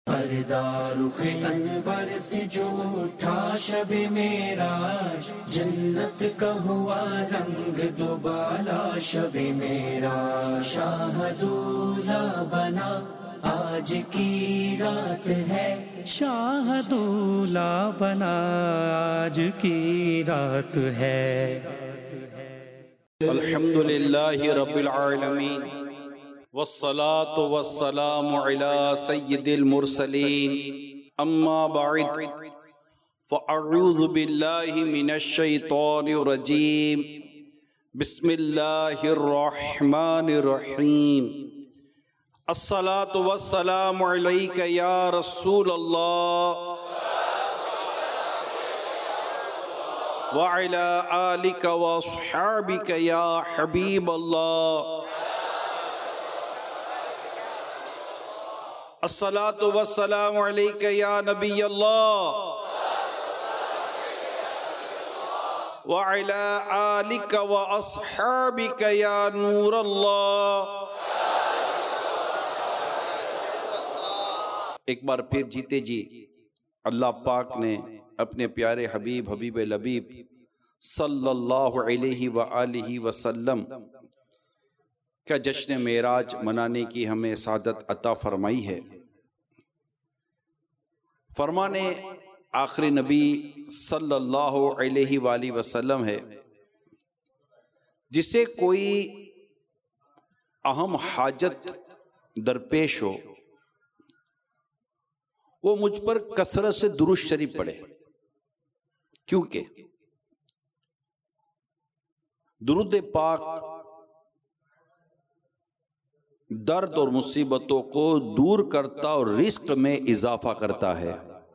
पर्दारुखे अनवर से जो उठा शब मेराज, जन्नत का हुआ रंग दोबाला शब मेराज। शाहदूला बना आज की रात है, शाहदूला बना आज की रात है। अल्हम्दुलिल्लाहि रब्बिल आलमीन वस्सलातु वस्सलामु अला सय्यिदिल मुरसलीन, अम्मा बअद, फ़अऊज़ु बिल्लाहि मिनश शैतानिर रजीम, बिस्मिल्लाहिर रहमानिर रहीम। अस्सलातु वस्सलामु अलैका या रसूल अल्लाह व अला आलिका व अस्हाबिका या हबीब अल्लाह। अस्सलातु वस्सलामु अलैका या नबी अल्लाह व अला आलिका व अस्हाबिका या नूर अल्लाह। एक बार फिर जीते जी अल्लाह पाक ने अपने प्यारे हबीब लबीब सल्लल्लाहु अलैहि व आलिहि वसल्लम का जश्न मेराज मनाने की हमें सादत अता फरमाई है। फरमाने आखिरी नबी सल्लल्लाहु अलैहि वसल्लम है, जिसे कोई अहम हाजत दरपेश हो वो मुझ पर कसरत से दुरूद शरीफ पढ़े, क्योंकि दुरूद पाक दर्द और मुसीबतों को दूर करता और रिस्क में इजाफा करता है।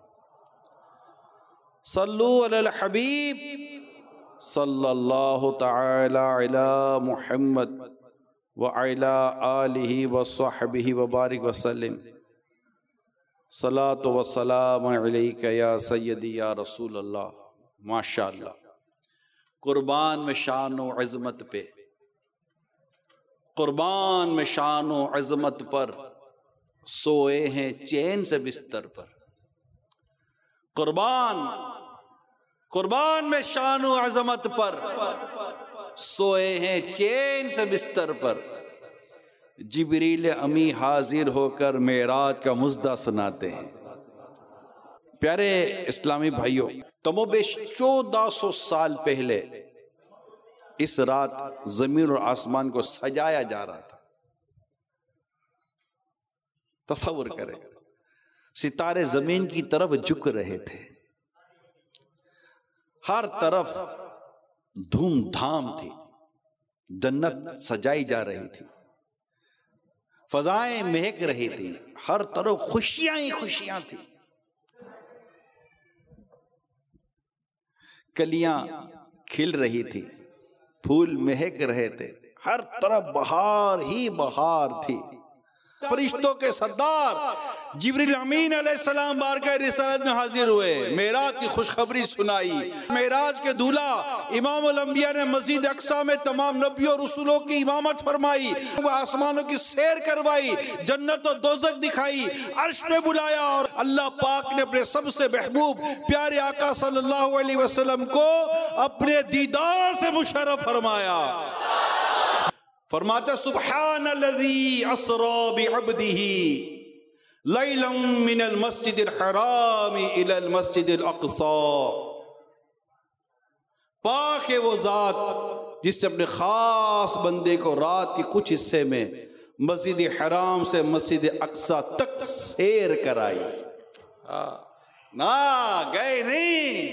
सल्लु अलल हबीब सल्लल्लाहु तआला अला मुहम्मद व अला आलिहि व सहबिहि व बारिक वसल्लम। सलातो व सलाम अलैका या सय्यदी या रसूल अल्लाह। माशाअल्लाह, कुर्बान में शान व अज़मत पे, कुर्बान में शान व अज़मत पर सोए हैं चैन से बिस्तर पर। कुर्बान में शान व अज़मत पर सोए हैं चैन से बिस्तर पर। जिब्रील अमी हाजिर होकर मेराज का मुज़्दा सुनाते हैं। प्यारे इस्लामी भाइयों, कमोबेश 1400 साल पहले इस रात जमीन और आसमान को सजाया जा रहा था। तसव्वुर करें, सितारे जमीन की तरफ झुक रहे थे, हर तरफ धूमधाम थी, जन्नत सजाई जा रही थी, फजाएं महक रही थी, हर तरफ खुशियां ही खुशियां थी। कलियां खिल रही थी, फूल महक रहे थे, हर तरफ बहार ही बहार थी। फरिश्तों के सरदार जिब्रील अमीन अलैहिस्सलाम बारगाह रिसालत में हाजिर हुए, मेराज की खुशखबरी सुनाई। मेराज के दूल्हा इमामुल अंबिया ने मस्जिद अक्सा में तमाम नबियों और रसूलों की इमामत फरमाई, आसमानों की सैर करवाई, जन्नत और दोज़ख दिखाई, अर्श पे बुलाया और अल्लाह पाक ने अपने सबसे महबूब प्यारे आका सल्लल्लाहु अलैहि वसल्लम को अपने दीदार से मुशर्रफ फरमाया। फरमाते सुब्हानल्लज़ी अस्रा बिअब्दिही लैलन मिनल मस्जिदिल हराम इलल मस्जिदिल अक़सा। पाक है वो ज़ात जिसने अपने खास बंदे को रात के कुछ हिस्से में मस्जिद हराम से मस्जिद अक़सा तक सैर कराई। ना गए नहीं,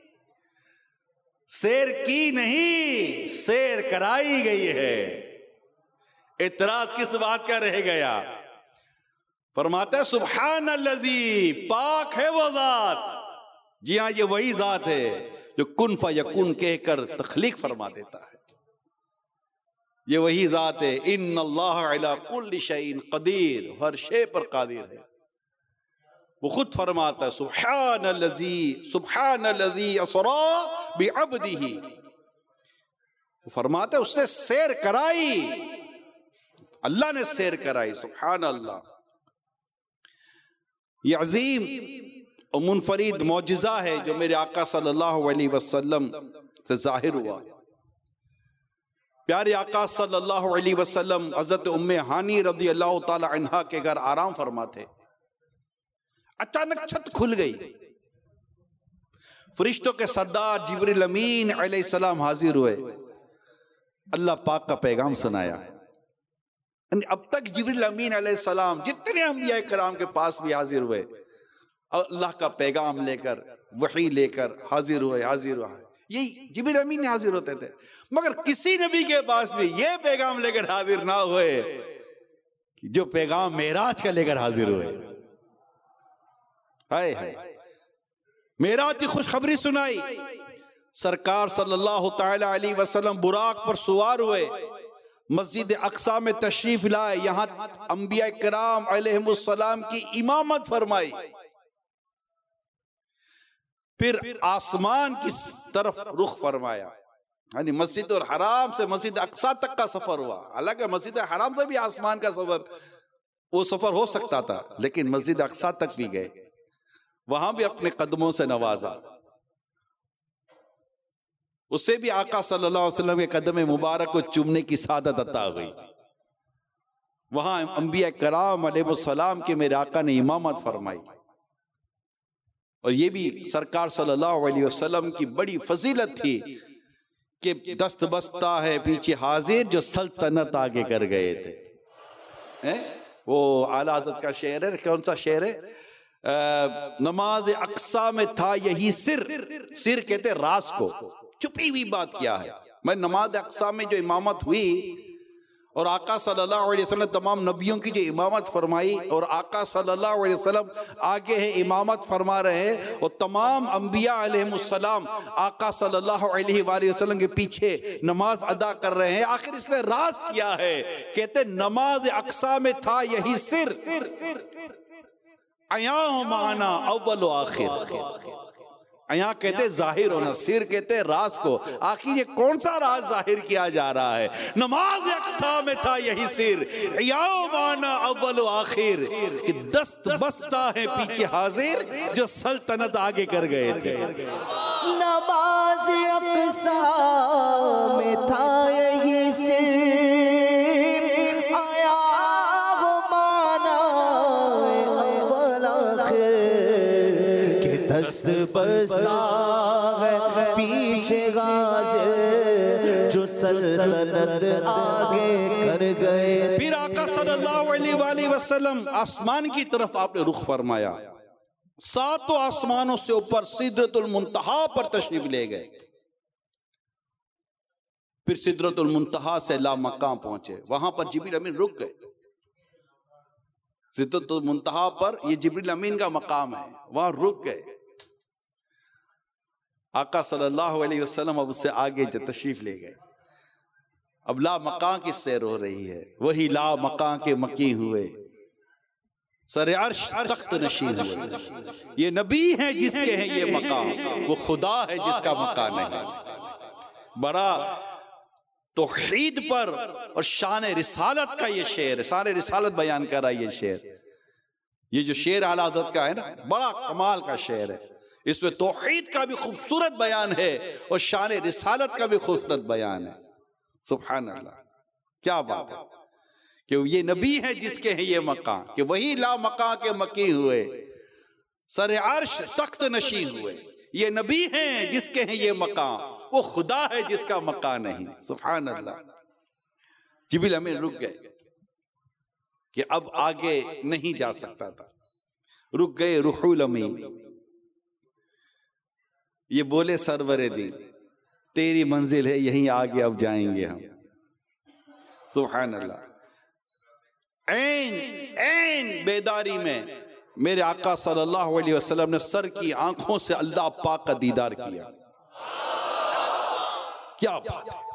सैर की नहीं, सैर कराई गई है। इतराज किस बात का रह गया? फरमाता है सुब्हानल्लज़ी, पाक है वो ज़ात। जी हाँ, ये वही ज़ात है जो कुन फयकुन कहकर तख्लीक फरमा देता है। ये वही ज़ात है, इन्नल्लाह अला कुल्लि शैइन क़दीर, हर शे पर कादिर है। वो खुद फरमाता है सुब्हानल्लज़ी अस्रा बिअब्दिही। फरमाते उससे सैर कराई, अल्लाह ने सैर कराई। सुभान अल्लाह। ये अजीम और मुनफरिद मौजिज़ा है जो मेरे आका सल्लल्लाहु अलैहि वसल्लम से जाहिर हुआ। प्यारे आका सल्लल्लाहु अलैहि वसल्लम हज़रत उम्मे हानी रज़ी अल्लाह ताला अन्हा के घर आराम फरमाते, अचानक छत खुल गई। फरिश्तों के सरदार जिब्रील अमीन अलैहिस्सलाम हाजिर हुए, अल्लाह पाक का पैगाम सुनाया। अब तक जिब्रील अमीन अलैहिस्सलाम जितने अंबिया किराम के पास भी हाजिर हुए, अल्लाह का पैगाम लेकर, वही लेकर हाजिर हुए। यही जिब्रील अमीन हाजिर होते थे, मगर किसी नबी के पास भी ये पैगाम लेकर हाजिर ना हुए कि जो पैगाम मेराज का लेकर हाजिर हुए। हाय हाय, मेराज की खुशखबरी सुनाई। सरकार सल्लल्लाहु ताला अलैहि वसल्लम बुराक पर सवार हुए, मस्जिद अक्सा में तशरीफ लाए, यहां अंबिया किराम अलैहिमुस्सलाम की इमामत फरमाई। फिर आसमान की तरफ रुख फरमाया, यानी मस्जिद और हराम से मस्जिद अक्सा तक का सफर हुआ। हालांकि मस्जिद हराम से भी आसमान का सफर, वो सफर हो सकता था, लेकिन मस्जिद अक्सा तक भी गए, वहां भी अपने कदमों से नवाजा। उससे भी आका सल्लल्लाहु अलैहि वसल्लम के कदम मुबारक को चूमने की सादत अता हुई। वहां अंबिया किराम अलैहिस्सलाम के मेरे आका ने इमामत फरमाई। और ये भी सरकार सल्लल्लाहु अलैहि वसल्लम की बड़ी फजीलत थी कि दस्त बस्ता है पीछे हाजिर जो सल्तनत आगे कर गए थे। वो आला हज़रत का शेर है, कौन सा शेर है? नमाज अक्सा में था यही सिर, सिर कहते रास को, छुपी हुई बात क्या है। मैं नमाज अक्सा में जो इमामत हुई और आका सल्लल्लाहु अलैहि वसल्लम तमाम नबियों की जो इमामत फरमाई, और आका सल्लल्लाहु अलैहि वसल्लम आगे है इमामत फरमा रहे हैं, और तमाम अंबिया अलैहिमुस्सलाम आका सल्लल्लाहु अलैहि वसल्लम के पीछे नमाज अदा कर रहे हैं। आखिर इसमें राज क्या है? कहते नमाज अक्सा में था यही सिर, अया माना अव्वल आखिर। यहाँ कहते जाहिर होना, सिर कहते राज को। आखिर ये कौन सा राज जाहिर किया जा रहा है? नमाज अक्सा में था यही सिर, माना अव्वल आखिर, कि दस्त बस्ता है पीछे हाजिर जो सल्तनत आगे कर गए थे। नमाज अक्सा में था यही सिर, आया माना अव्वल आखिर, कि दस्त बस्ता है पीछे हाजिर जो सल्तनत आगे कर गए। फिर आका सल्लल्लाहु अलैहि वसल्लम आसमान की तरफ आपने रुख फरमाया, सातों आसमानों से ऊपर सिदरतुल मुंतहा पर तशरीफ ले गए। फिर सिदरतुल मुंतहा से ला मकाम पहुंचे, वहां पर जिब्रील अमीन रुक गए। सिदरतुल मुंतहा पर ये जिब्रील अमीन का मकाम है, वहां रुक गए। आका सल्लल्लाहु अलैहि वसल्लम अब उससे आगे तशरीफ ले गए। अब ला मकां की सैर हो रही है, वही ला मकां के मकी हुए, सरे अर्श तख्त नशीन हुए। ये नबी हैं जिसके हैं ये मकाम, वो खुदा है जिसका मकान है। बड़ा तौहीद पर और शान रिसालत का ये शेर है, शान रिसालत बयान कर रहा है ये शेर। ये जो शेर आला हज़रत का है ना, बड़ा कमाल का शेर है। इसमें तौहीद का भी खूबसूरत बयान है और शान रिसालत का भी खूबसूरत बयान है। सुभान अल्लाह, क्या बात है कि ये नबी है जिसके हैं ये मकान, कि वही ला मकां के मकी हुए, सर अर्श तख्त नशीन हुए। ये नबी हैं जिसके हैं ये मकान, वो खुदा है जिसका मकान नहीं। सुभान अल्लाह। जिब्रील अमीन रुक गए कि अब आगे नहीं जा सकता था, रुक गए। रूहुल अमीन ये बोले, सरवरे दीन तेरी मंजिल है यहीं आगे, अब जाएंगे हम। सुभान अल्लाह। ऐन बेदारी में मेरे आका सल्लल्लाहु अलैहि वसल्लम ने सर की आंखों से अल्लाह पाक का दीदार किया। क्या बात है!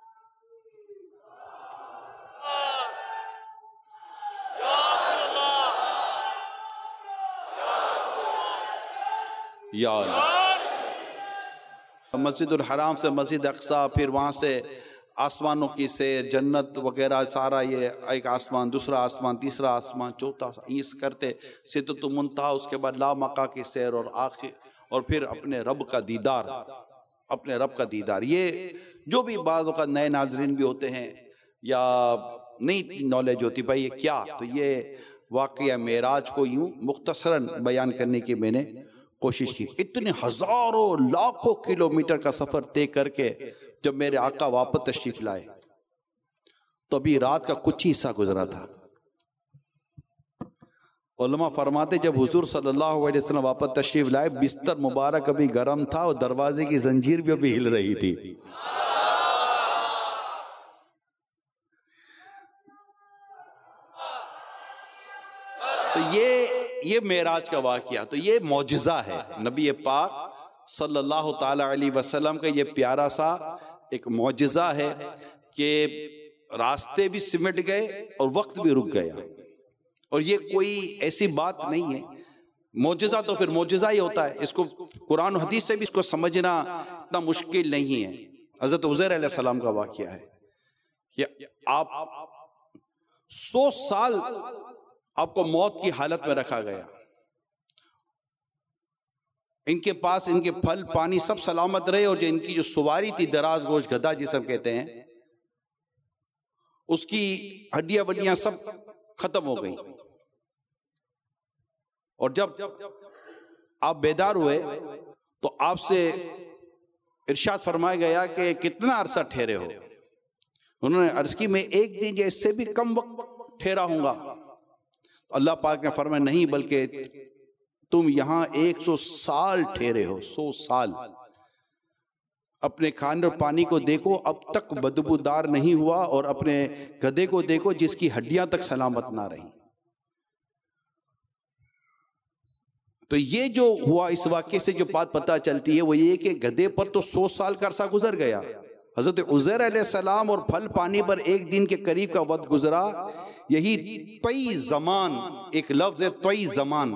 या अल्लाह। मस्जिदुल हराम से मस्जिद अक्सा, फिर वहां से आसमानों की सैर, जन्नत वगैरह सारा, ये एक आसमान, दूसरा आसमान, तीसरा आसमान, चौथा, इस करते सिदरतुल मुंतहा, उसके बाद लामका की सैर और आखिर, और फिर अपने रब का दीदार, अपने रब का दीदार। ये जो भी बाज़ का नए नाजरीन भी होते हैं या नई नॉलेज होती, भाई ये क्या, तो ये वाक़या मेराज को यूं मुख्तसरन बयान करने की मैंने कोशिश की। इतने हजारों लाखों किलोमीटर का सफर तय करके जब मेरे आका वापस तशरीफ लाए तो अभी रात का कुछ ही हिस्सा गुजरा था। उलमा फरमाते जब हुजूर सल्लल्लाहु अलैहि वसल्लम वापस तशरीफ लाए, बिस्तर मुबारक अभी गर्म था और दरवाजे की जंजीर भी अभी हिल रही थी। तो ये मेराज का वाकया, तो ये मौजिज़ा है नबी पाक सल्लल्लाहु ताला अलैहि वसल्लम का। ये प्यारा सा एक मौजिज़ा है कि रास्ते भी सिमट गए और वक्त भी रुक गया। और ये कोई ऐसी बात नहीं है, मौजिज़ा तो फिर मौजिज़ा ही होता है। इसको कुरान और हदीस से भी इसको समझना इतना मुश्किल नहीं है। हज़रत उज़ैर अलैहिस्सलाम का वाकया है कि आप 100 साल आपको मौत की हालत में रखा गया, इनके पास इनके फल पानी सब सलामत रहे, और जो इनकी जो सवारी थी दराज गोश गधा जिसे हम कहते हैं, उसकी हड्डियां वड्डियां सब खत्म हो गई। और जब आप बेदार हुए तो आपसे इरशाद फरमाया गया कि कितना अरसा ठहरे हो। उन्होंने अर्ज की मैं एक दिन या इससे भी कम वक्त ठहरा हूंगा। तो अल्लाह पाक ने फरमाया नहीं, बल्कि तुम यहां 100 साल ठहरे हो, 100 साल। अपने खाने और पानी को देखो, अब तक बदबूदार नहीं हुआ, और अपने गधे को देखो जिसकी हड्डियां तक सलामत ना रही। तो ये जो हुआ, इस वाक्य से जो बात पता चलती है वो ये कि गधे पर तो 100 साल का अरसा गुजर गया। हजरत उज़ैर अलैहिस्सलाम और फल पानी पर एक दिन के करीब का वक्त गुजरा। यही तई जमान, एक लफ्ज है तई जमान,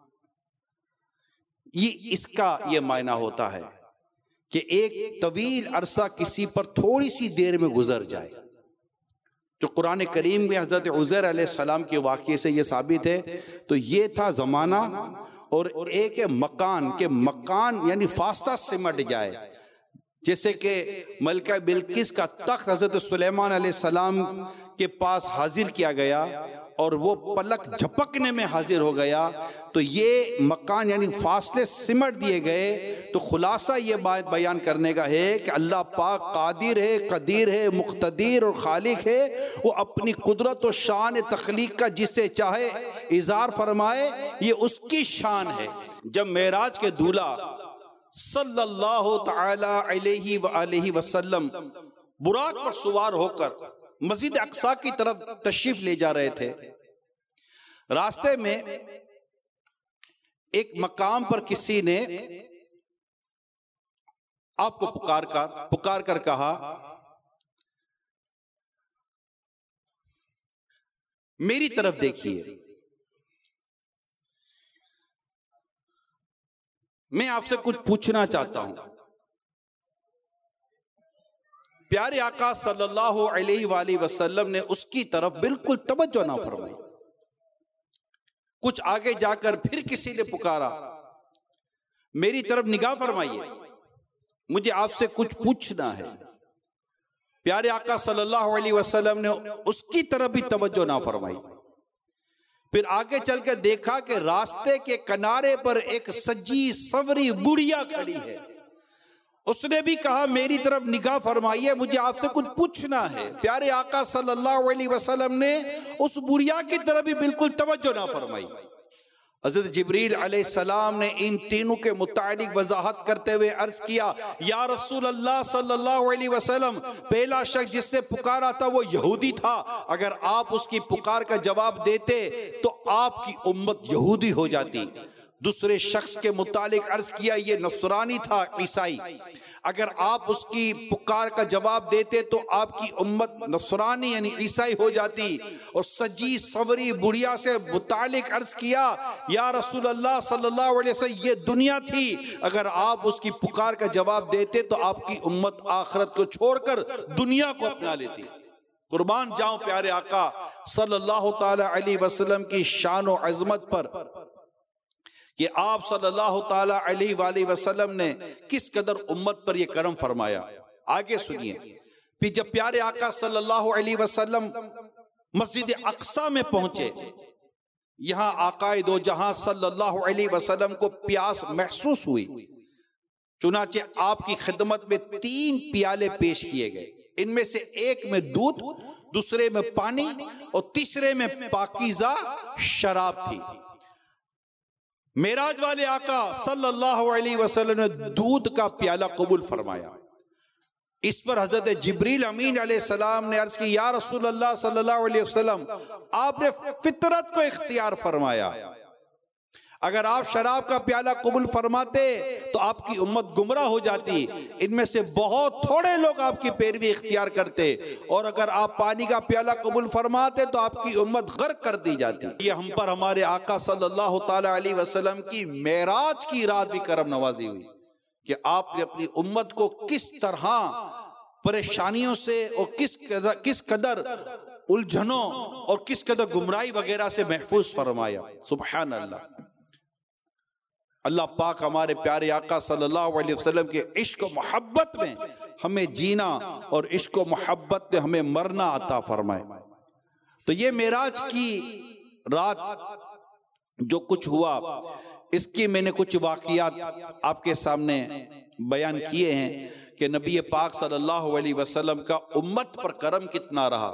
ये इसका ये मायना होता है कि एक तवील अरसा किसी पर थोड़ी सी देर में गुजर जाए। जो कुरान करीम में हजरत उज़ैर अलैहिस्सलाम के वाक़ये से ये साबित है। तो ये था ज़माना, और एक मकान के मकान यानी फासला सिमट जाए। जैसे कि मलका बिल्किस का तख्त हजरत सुलेमान अलैहिस्सलाम के पास हाजिर किया गया और वो पलक झपकने में हाजिर हो गया, तो ये मकान यानी फासले सिमट दिए गए। तो खुलासा ये बात बयान करने का है कि अल्लाह पाक कादिर है, कदीर है, मुख्तदीर और खालिक है। वो अपनी कुदरत और शान तख्लीक का जिससे चाहे इज़हार फरमाए, ये उसकी शान है। जब मेराज के दूल्हा सल्लल्लाहु तआला अलैहि व आलिहि वसल्लम बुराक पर सवार होकर मस्जिद अक्सा की तरफ तशरीफ ले जा रहे थे, रास्ते में एक मकाम पर किसी ने आपको पुकार कर कहा, मेरी तरफ देखिए, मैं आपसे कुछ पूछना चाहता हूं। प्यारे आका सल्लल्लाहु अलैहि वसल्लम ने उसकी तरफ बिल्कुल तवज्जो ना फरमाई। कुछ आगे जाकर फिर किसी ने पुकारा, मेरी तरफ निगाह फरमाइए, मुझे आपसे कुछ पूछना है। प्यारे आका सल्लल्लाहु अलैहि वसल्लम ने उसकी तरफ भी तवज्जो ना फरमाई। फिर आगे चलकर देखा कि रास्ते के किनारे पर एक सजी सवरी बुढ़िया खड़ी है। उसने भी कहा, मेरी तरफ निगाह फरमाइए, मुझे आपसे कुछ पूछना है। प्यारे आका सल्लल्लाहु अलैहि वसल्लम ने उस बुढ़िया की तरफ भी बिल्कुल तवज्जो ना फरमाई। हज़रत जिब्रील अलैहिस्सलाम ने इन तीनों के मुतालिक वजाहत करते हुए अर्ज किया, या रसूल अल्लाह सल्लल्लाहु अलैहि वसल्लम, पहला शख्स जिसने पुकारा था वो यहूदी था। अगर आप उसकी पुकार का जवाब देते तो आपकी उम्मत यहूदी हो जाती। दूसरे शख्स के मुतालिक अर्ज किया, ये नसरानी था, ईसाई। अगर आप उसकी पुकार का जवाब देते तो आपकी उम्मत नसरानी यानी ईसाई हो जाती। और सजी सवरी बुढ़िया से मुतालिक अर्ज किया, या रसूल अल्लाह सल्लल्लाहु अलैहि वसल्लम ये दुनिया थी, अगर आप उसकी पुकार का जवाब देते तो आपकी उम्मत आखिरत को छोड़कर दुनिया को अपना लेती। कुर्बान जाऊं प्यारे आका सल्लल्लाहु ताला अलैहि वसल्लम की शान और अजमत पर कि आप सल्लल्लाहु ताला अलैहि वसल्लम ने किस कदर उम्मत पर यह करम फरमाया। आगे सुनिए। फिर जब प्यारे आका सल्लल्लाहु अलैहि वसल्लम मस्जिद अक्सा में पहुंचे, यहां आकाए दो जहां सल्लल्लाहु अलैहि वसल्लम को प्यास महसूस हुई, चुनाचे आपकी खिदमत में 3 प्याले पेश किए गए। इनमें से एक में दूध, दूसरे में पानी और तीसरे में पाकीज़ा शराब थी। मेराज वाले आका सल्लल्लाहु अलैहि वसल्लम ने दूध का प्याला कबूल फरमाया। इस पर हजरत जिब्रील अमीन अलैहिस्सलाम ने अर्ज की, या रसूल अल्लाह सल्लल्लाहु अलैहि वसल्लम आपने फितरत को इख्तियार फरमाया, अगर आप शराब का प्याला कबूल फरमाते तो आपकी उम्मत गुमराह हो जाती, इनमें से बहुत थोड़े लोग आपकी पैरवी इख्तियार करते, और अगर आप पानी का प्याला कबूल फरमाते तो आपकी उम्मत गर्क कर दी जाती। ये हम पर हमारे आका सल्लल्लाहु ताला अलैहि वसल्लम की मेराज की रात भी करम नवाजी हुई कि आपने अपनी उम्मत को किस तरह परेशानियों से और किस कदर उलझनों और किस कदर गुमराही वगैरह से महफूज फरमाया। सुभान अल्लाह। अल्लाह पाक हमारे प्यारे आका सल्लल्लाहु अलैहि वसल्लम के इश्क और मोहब्बत में हमें जीना और इश्क और मोहब्बत में हमें मरना अता फरमाए। तो ये मेराज की रात जो कुछ हुआ, इसकी मैंने कुछ वाक़ियात आपके सामने बयान किए हैं कि नबी पाक सल्लल्लाहु अलैहि वसल्लम का उम्मत पर करम कितना रहा।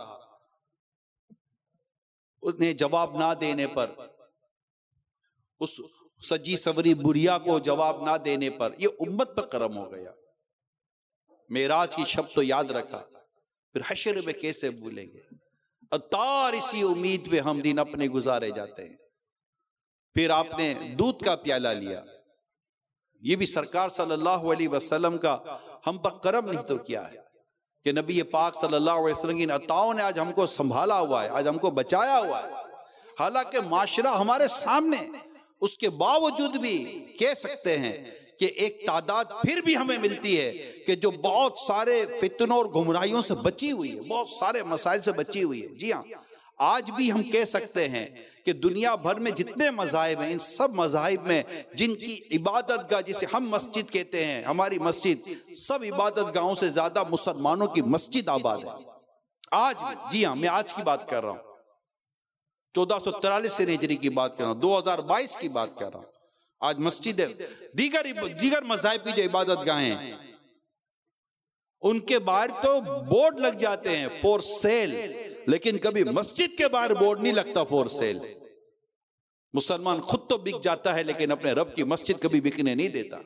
उन्हें जवाब ना देने पर, उस सजी सवरी बुढ़िया को जवाब ना देने पर यह उम्मत पर करम हो गया। मेराज की शब्द तो याद रखा, फिर हश्र में कैसे भूलेंगे। अतार इसी उम्मीद पे हम दिन अपने गुजारे जाते हैं। फिर आपने दूध का प्याला लिया, ये भी सरकार सल्लल्लाहु अलैहि वसल्लम का हम पर करम नहीं तो क्या है कि नबी पाक सल्लल्लाहु अलैहि वसल्लम की अताओं ने आज हमको संभाला हुआ है, आज हमको बचाया हुआ है। हालांकि माशरा हमारे सामने, उसके बावजूद भी कह सकते हैं कि एक तादाद फिर भी हमें मिलती है कि जो बहुत सारे फितनों और गुमराहियों से बची हुई है, बहुत सारे मसाइल से बची हुई है। जी हाँ, आज भी हम कह सकते हैं कि दुनिया भर में जितने मज़ाहिब हैं, इन सब मज़ाहिब में जिनकी इबादत गाह, जिसे हम मस्जिद कहते हैं, हमारी मस्जिद, सब इबादत गाहों से ज्यादा मुसलमानों की मस्जिद आबाद है आज भी। जी हाँ, मैं आज की बात कर रहा हूँ, 1443 से हिजरी की बात कर रहा हूँ, 2022 की बात कर रहा हूँ। आज मस्जिद दीगर मज़ाहिब की जो इबादत गाहें हैं, उनके बाहर तो बोर्ड लग जाते हैं फॉर सेल, लेकिन कभी मस्जिद के बाहर बोर्ड नहीं लगता फॉर सेल। मुसलमान खुद तो बिक जाता है, लेकिन अपने रब की मस्जिद कभी बिकने नहीं देता।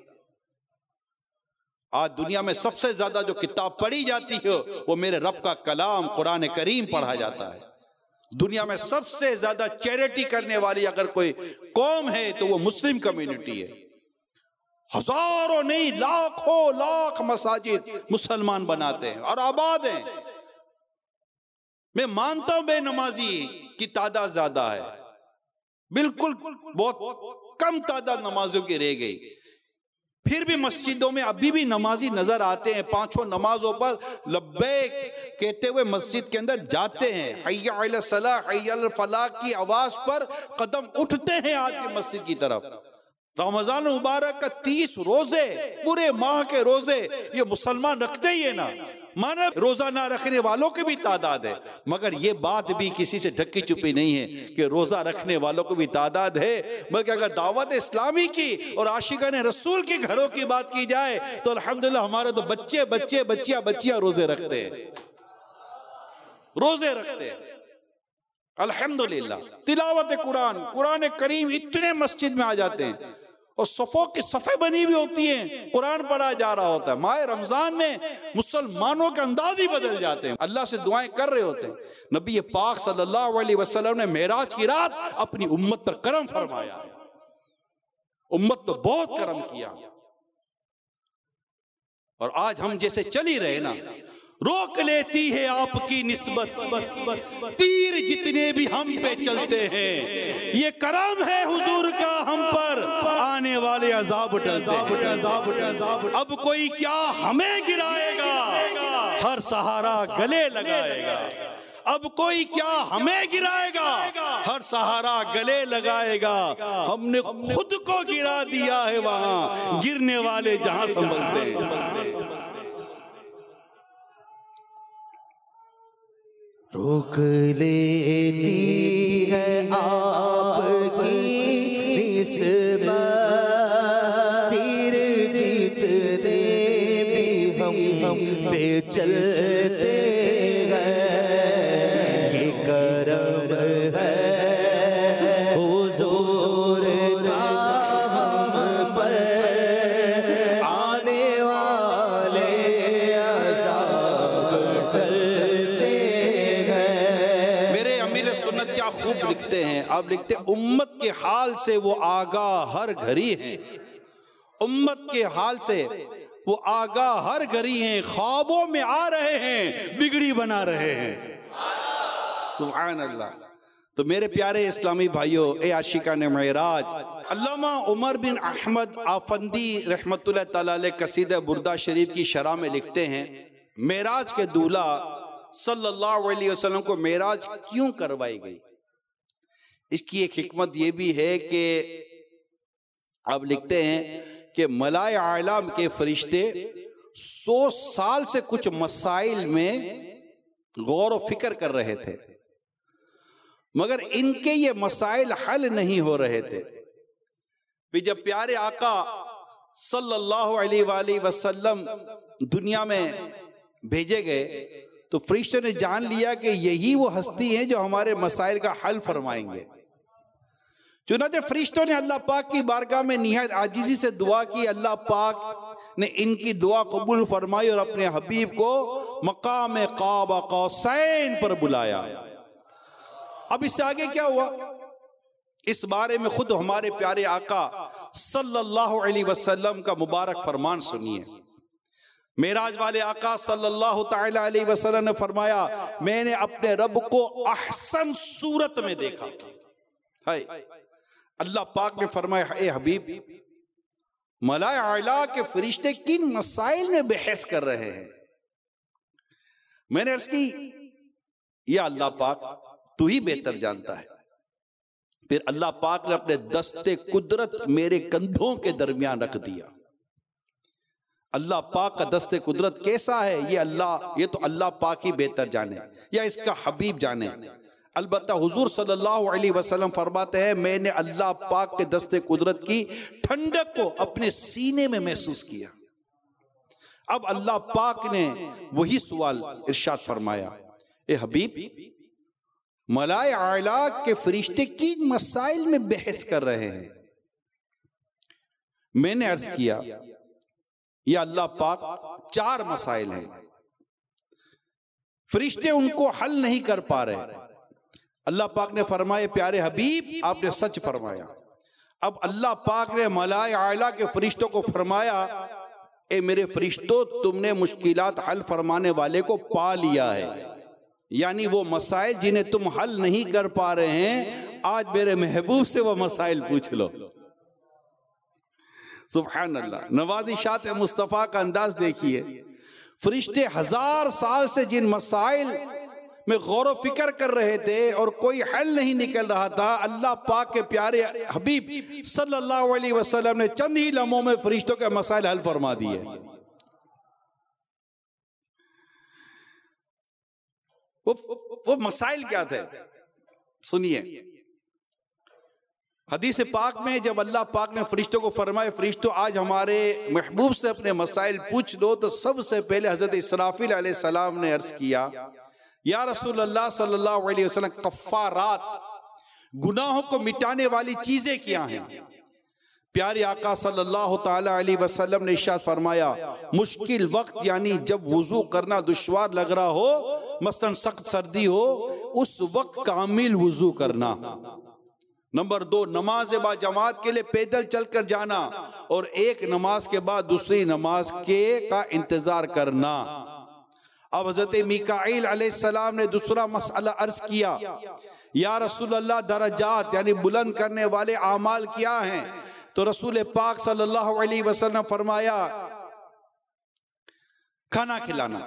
आज दुनिया में सबसे ज्यादा जो किताब पढ़ी जाती है वो मेरे रब का कलाम कुरान करीम पढ़ा जाता है। दुनिया में सबसे ज्यादा चैरिटी करने वाली अगर कोई कौम है तो वो मुस्लिम कम्युनिटी है। हजारों नहीं, लाखों लाख मसाजिद मुसलमान बनाते हैं और आबाद हैं। मैं मानता हूं बेनमाजी की तादाद ज्यादा है, बिल्कुल बहुत कम तादाद नमाजों की रह गई, फिर भी मस्जिदों में अभी भी नमाजी नजर आते हैं। पांचों नमाजों पर लब्बैक कहते हुए मस्जिद के अंदर जाते हैं। हय्या अला सलाह हय्या अल फलाह की आवाज पर कदम उठते हैं आज की मस्जिद की तरफ। रमजान मुबारक का 30 रोजे, पूरे माह के रोजे ये मुसलमान रखते ही है ना, माना रोजा ना रखने वालों की भी तादाद है, मगर ये बात भी किसी से ढकी छुपी नहीं है कि रोजा रखने वालों को भी तादाद है। बल्कि अगर दावत इस्लामी की और आशिकान रसूल के घरों की बात की जाए तो अल्हम्दुलिल्लाह हमारे तो बच्चे बच्चे बच्चियां बच्चियां रोजे रखते हैं, रोजे रखते हैं अल्हम्दुलिल्लाह। तिलावत कुरान, कुरान करीम इतने मस्जिद में आ जाते हैं और सफ़ों की सफ़े बनी हुई होती हैं, कुरान पढ़ा जा रहा होता है। माह रमजान में मुसलमानों के अंदाज ही बदल जाते हैं, अल्लाह से दुआएं कर रहे होते हैं। नबी पाक सल्लल्लाहु अलैहि वसल्लम ने मेराज की रात अपनी उम्मत पर करम फरमाया है। उम्मत तो बहुत करम किया। और आज हम जैसे चल ही रहे ना, रोक लेती है आपकी निस्बत तीर जितने भी हम पे चलते हैं। ये करम है हुजूर का हम पर, आने वाले अजाब टलते। अब कोई क्या हमें गिराएगा, हर सहारा गले लगाएगा। अब कोई क्या हमें गिराएगा, हर सहारा गले लगाएगा। हमने खुद को गिरा दिया है, वहां गिरने वाले जहां संभलते हैं। रोक लेती है आपकी निस्बत तीर जितने भी हम पे चलते हैं। ये करम है हुजूर का हम पर, आने वाले अज़ाब टलते हैं। मेरे अमीर सुन्नत क्या खूब लिखते हैं, आप लिखते उम्मत के हाल से वो आगाह हर घड़ी है। उम्मत के हाल से वो आगाह हर घड़ी हैं, ख्वाबों में आ रहे हैं, बिगड़ी बना रहे हैं। सुभान अल्लाह। तो मेरे प्यारे इस्लामी भाइयों, ए आशिकान मेराज, अल्लामा उमर बिन अहमद आफंदी रहमतुल्लाह तआला अलैह कसीदा बुर्दा शरीफ की शरह में लिखते हैं, मेराज के दूल्हा सल्लल्लाहु अलैहि वसल्लम को मेराज क्यों करवाई गई। इसकी एक हिकमत ये भी है कि आप लिखते हैं कि मलाए आलम के फरिश्ते 100 साल से कुछ मसाइल में गौर व फिक्र कर रहे थे, मगर इनके ये मसाइल हल नहीं हो रहे थे। फिर जब प्यारे आका सल्लल्लाहु अलैहि वसल्लम दुनिया में भेजे गए तो फरिश्तों ने जान लिया कि यही वो हस्ती है जो हमारे मसाइल का हल फरमाएंगे। चुनांचे फरिश्तों ने अल्लाह पाक की बारगाह में निहायत आजिज़ी से दुआ की। अल्लाह पाक ने इनकी दुआ कबूल फरमाई और अपने हबीब को मकाम क़ाब क़ौसैन पर बुलाया। अब इससे आगे क्या हुआ, इस बारे में खुद हमारे प्यारे आका सल्लल्लाहु अलैहि वसल्लम का मुबारक फरमान सुनिए। मेराज वाले आका सल्लल्लाहु तआला अलैहि वसल्लम ने फरमाया, मैंने अपने रब को अहसन सूरत में देखा। हाय, अल्लाह पाक ने फरमाया, ए हबीब, मलाए आला के फरिश्ते किन मसाइल में बहस कर रहे हैं। मैंने अर्ज की, या अल्लाह पाक, तू ही बेहतर जानता है। फिर अल्लाह पाक ने अपने दस्ते कुदरत मेरे कंधों के दरमियान रख दिया। अल्लाह पाक का दस्ते कुदरत कैसा है, ये तो अल्लाह पाक ही बेहतर जाने या इसका हबीब जाने। अलबत्ता हुजूर सल्लल्लाहु अलैहि वसल्लम फरमाते हैं, मैंने अल्लाह पाक के दस्ते कुदरत की ठंडक को अपने सीने में महसूस किया। अब अल्लाह पाक ने वही सवाल इरशाद फरमाया, ए हबीब, मलाए आला के फरिश्ते किन मसाइल में बहस कर रहे हैं। मैंने अर्ज किया, या अल्लाह पाक, 4 मसाइल हैं, फरिश्ते उनको हल नहीं कर पा रहे। अल्लाह पाक ने फरमाया, प्यारे हबीब, आपने सच फरमाया। अब अल्लाह पाक ने मलाए आला के फरिश्तों को फरमाया, ए मेरे फरिश्तों, तुमने मुश्किलात हल फरमाने वाले को पा लिया है। यानी वो मसाइल जिन्हें तुम हल नहीं कर पा रहे हैं, आज मेरे महबूब से वो मसाइल पूछ लो। सुभान अल्लाह। नवाज़िशात मुस्तफ़ा का अंदाज देखिए। फरिश्ते 1000 साल से जिन मसाइल में गौर फिक्र कर रहे थे और कोई हल नहीं निकल रहा था, अल्लाह पाक के प्यारे हबीब सल्लल्लाहु अलैहि वसल्लम ने चंद ही लम्हों में फरिश्तों के मसाइल हल फरमा दिए। वो मसाइल क्या थे, सुनिए। हदीस पाक में जब अल्लाह पाक ने फरिश्तों को फरमाया, फरिश्तों आज हमारे महबूब से अपने मसाइल पूछ लो, तो सबसे पहले हजरत इसराफिल अलैहिस्सलाम ने अर्ज किया, या रसूल अल्लाह सल्लल्लाहु अलैहि वसल्लम, कफ्फारात, गुनाहों को मिटाने वाली चीजें क्या हैं। प्यारे आका सल्लल्लाहु ताला अलैहि वसल्लम ने इरशाद फरमाया, मुश्किल वक्त यानी जब वुजू करना दुश्वार लग रहा हो, मसलन सख्त सर्दी हो, उस वक्त कामिल वुजू करना। नंबर 2, नमाज बा जमात के लिए पैदल चलकर जाना, और एक नमाज के बाद दूसरी नमाज के का इंतजार करना। अब हजरत मीकाईल अलैहिस्सलाम ने दूसरा मसला अर्ज किया, या रसूल अल्लाह दरजात यानी बुलंद करने वाले आमाल क्या हैं? तो रसूल पाक सल्लल्लाहु अलैहि वसल्लम फरमाया, खाना खिलाना,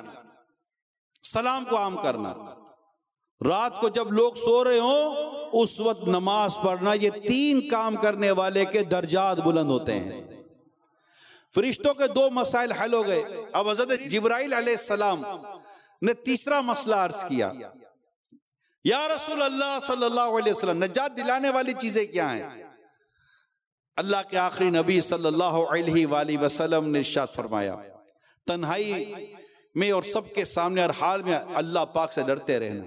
सलाम को आम करना, रात को जब लोग सो रहे हो उस वक्त नमाज पढ़ना। ये 3 काम करने वाले के दर्जात बुलंद होते हैं। फरिश्तों के 2 मसाइल हल हो गए। अब हज़रत जिब्राइल अलैहिस्सलाम ने तीसरा मसला अर्ज किया, या रसूल अल्लाह सल्लल्लाहु अलैहि वसल्लम, नजात दिलाने वाली चीजें क्या हैं? अल्लाह के आखिरी नबी सल्लल्लाहु अलैहि वसल्लम ने इरशाद फरमाया, तन्हाई में और सबके सामने हर हाल में अल्लाह पाक से डरते रहना।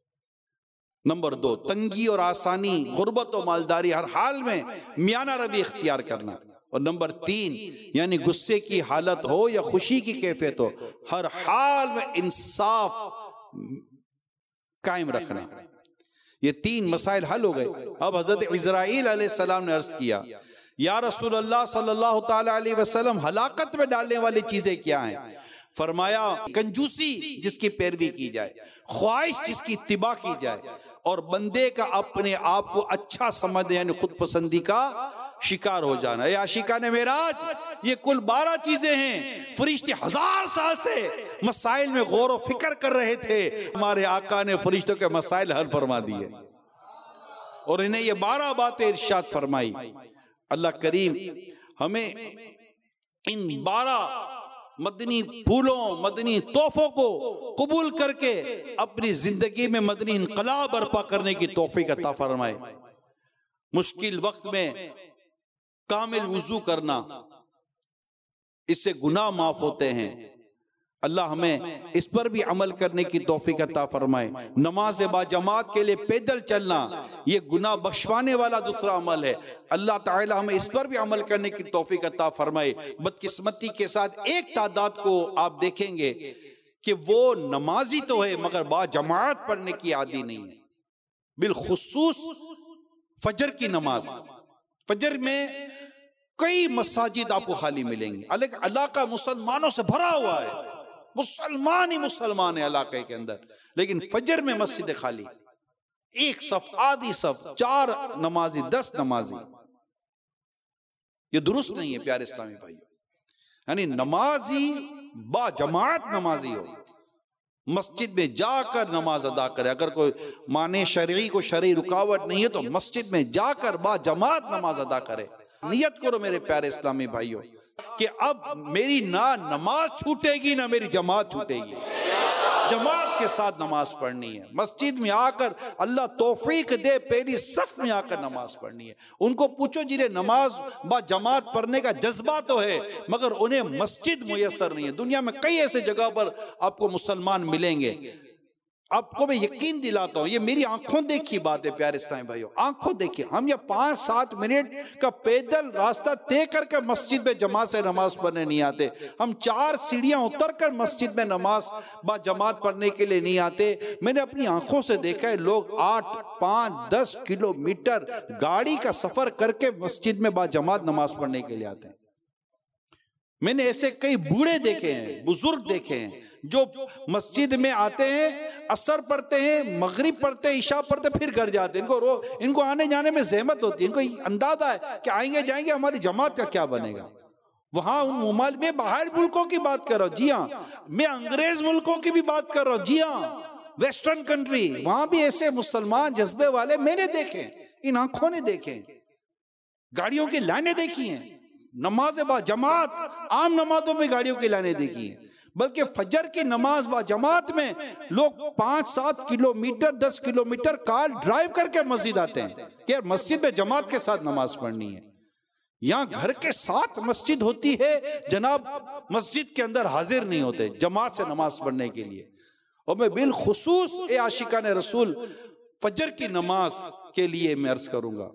नंबर 2, तंगी और आसानी, गुर्बत और मालदारी, हर हाल में मियाना रवि इख्तियार करना। और नंबर 3, यानी गुस्से की हालत हो या खुशी की कैफियत हो, हर हाल में इंसाफ कायम रखना। ये 3 मसाइल हल हो गए। अब हजरत इज़राइल अलैहिस्सलाम ने अर्ज किया, या रसूल अल्लाह सल्लल्लाहु ताला अलैहि वसल्लम, हलाकत में डालने वाली चीजें क्या हैं? फरमाया, कंजूसी जिसकी पैरवी की जाए, ख्वाहिश जिसकी इत्तिबा की जाए, और बंदे का अपने आप को अच्छा समझ यानी खुद पसंदी का शिकार हो जाना। या आशिकाने मेराज, ये कुल 12 चीजें हैं। फरिश्ते 1000 साल से मसाइल में गौर व फिक्र कर रहे थे, हमारे आका ने फरिश्तों के मसाइल हल फरमा दिए और इन्हें ये 12 बातें इरशाद फरमाई। अल्लाह करीम हमें इन 12 मदनी फूलों, मदनी तोहफों को कबूल करके अपनी जिंदगी में मदनी इनकलाब बर्पा करने की तौफीक अता फरमाए। मुश्किल वक्त में कामिल वुजू करना, इससे गुनाह माफ होते हैं। अल्लाह हमें इस पर भी अमल करने की तौफीक अता फरमाए। नमाज बाजमात के लिए पैदल चलना, ये गुनाह बख्शवाने वाला दूसरा अमल है। अल्लाह ताला हमें इस पर भी अमल करने की तौफीक अता फरमाए। बदकिस्मती के साथ एक तादाद को आप देखेंगे कि वो नमाजी तो है मगर बाजमात पढ़ने की आदी नहीं है। बिलखुसूस फजर की नमाज, फजर में कई मसाजिद आपको खाली मिलेंगे। अल्लाह का मुसलमानों से भरा हुआ है, मुसलमान ही मुसलमान है इलाके के अंदर, लेकिन फजर में मस्जिद खाली, एक सफ, आधी सफ, 4 नमाजी, 10 नमाजी। ये दुरुस्त नहीं है प्यारे इस्लामी भाइयों। यानी नमाजी बाजमात नमाजी हो, मस्जिद में जाकर नमाज अदा करे। अगर कोई माने शरई को शरई रुकावट नहीं है तो मस्जिद में जाकर बाजमात नमाज अदा करे। नियत करो मेरे प्यारे इस्लामी भाइयों कि अब मेरी ना नमाज छूटेगी ना मेरी जमात छूटेगी। जमात के साथ नमाज पढ़नी है, मस्जिद में आकर अल्लाह तौफीक दे पहली सफ में आकर नमाज पढ़नी है। उनको पूछो जिन्हें नमाज बा जमात पढ़ने का जज्बा तो है मगर उन्हें मस्जिद मुयस्सर नहीं है। दुनिया में कई ऐसे जगह पर आपको मुसलमान मिलेंगे, आपको मैं यकीन दिलाता हूं, ये मेरी आंखों देखी बात है प्यारे इस्लामी भाइयों, आंखों देखी। हम ये 5-7 मिनट का पैदल रास्ता तय करके मस्जिद में जमात से नमाज पढ़ने नहीं आते। हम 4 सीढ़ियां उतरकर मस्जिद में नमाज बा जमात पढ़ने के लिए नहीं आते। मैंने अपनी आंखों से देखा है, लोग 8, 5, 10 किलोमीटर गाड़ी का सफर करके मस्जिद में बा जमात नमाज पढ़ने के लिए आते हैं। मैंने ऐसे कई बूढ़े देखे हैं, बुजुर्ग देखे हैं जो मस्जिद में आते हैं, असर पढ़ते हैं, मगरिब पढ़ते हैं, इशा पढ़ते फिर घर जाते हैं। इनको आने जाने में ज़हमत होती है। इनको अंदाजा है कि आएंगे जाएंगे हमारी जमात का क्या बनेगा। वहां उन मुमालिक में बाहर मुल्कों की बात कर रहा हूँ, जी हाँ, मैं अंग्रेज मुल्कों की भी बात कर रहा हूँ, जी हाँ, वेस्टर्न कंट्री, वहां भी ऐसे मुसलमान जज्बे वाले मैंने देखे, इन आंखों ने देखे, गाड़ियों की लाइनें देखी हैं। नमाज बा जमात, आम नमाजों में गाड़ियों की लाइनें देखी हैं, बल्कि फजर की नमाज बा जमात में लोग 5-7 किलोमीटर 10 किलोमीटर कार ड्राइव करके मस्जिद आते हैं कि यार मस्जिद में जमात के साथ नमाज पढ़नी है। यहाँ घर के साथ मस्जिद होती है जनाब, मस्जिद के अंदर हाजिर नहीं होते जमात से नमाज पढ़ने के लिए। और मैं बिलखुसूस ए आशिकाने रसूल फजर की नमाज के लिए मैं अर्ज करूंगा,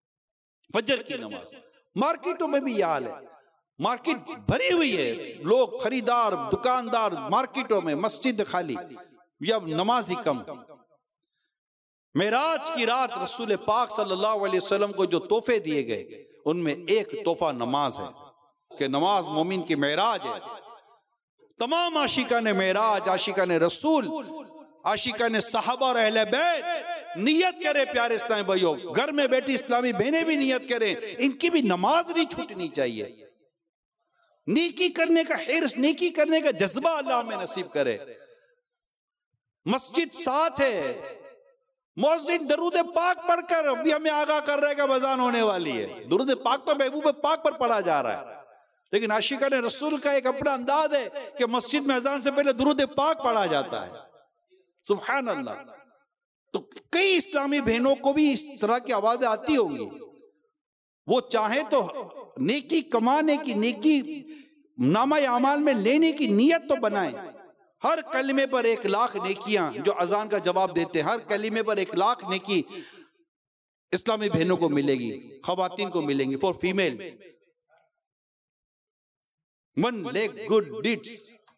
फजर की नमाज। मार्केटों में भी यह हाल है, मार्केट भरी हुई है, लोग खरीदार दुकानदार मार्केटों में, मस्जिद खाली या नमाजी कम। मेराज की रात रसूल पाक सल्लल्लाहु अलैहि वसल्लम को जो तोहफे दिए गए उनमें एक तोहफा नमाज है। कि नमाज मोमिन की मेराज है। तमाम आशिका ने मेराज, आशिका ने रसूल, आशिका ने साहबा और अहले बैत नियत करे। प्यारे इस्लामी भाइयों, घर में बैठी इस्लामी बहनें भी नियत करें, इनकी भी नमाज नहीं छूटनी चाहिए। नेकी करने का हिर्स, नेकी करने का जज्बा अल्लाह में नसीब करे। मस्जिद साथ है, मौज़िन दरूद पाक पढ़कर अभी हमें आगाह कर रहा है कि अज़ान होने वाली है। दरूद पाक तो महबूब पाक पर पढ़ा जा रहा है, लेकिन आशिका ने रसूल का एक अपना अंदाज है कि मस्जिद में अज़ान से पहले दरूद पाक पढ़ा जाता है। सुभान अल्लाह। तो कई इस्लामी बहनों को भी इस तरह की आवाजें आती होंगी, वो चाहे तो नेकी कमाने की, नेकी नामा अमाल में लेने की नियत तो बनाए। हर कलमे पर 1 लाख नेकियां जो अजान का जवाब देते हैं, हर कलमे पर 1 लाख नेकी इस्लामी बहनों को मिलेगी, खवातीन को मिलेंगी। For female 1 lakh good deeds,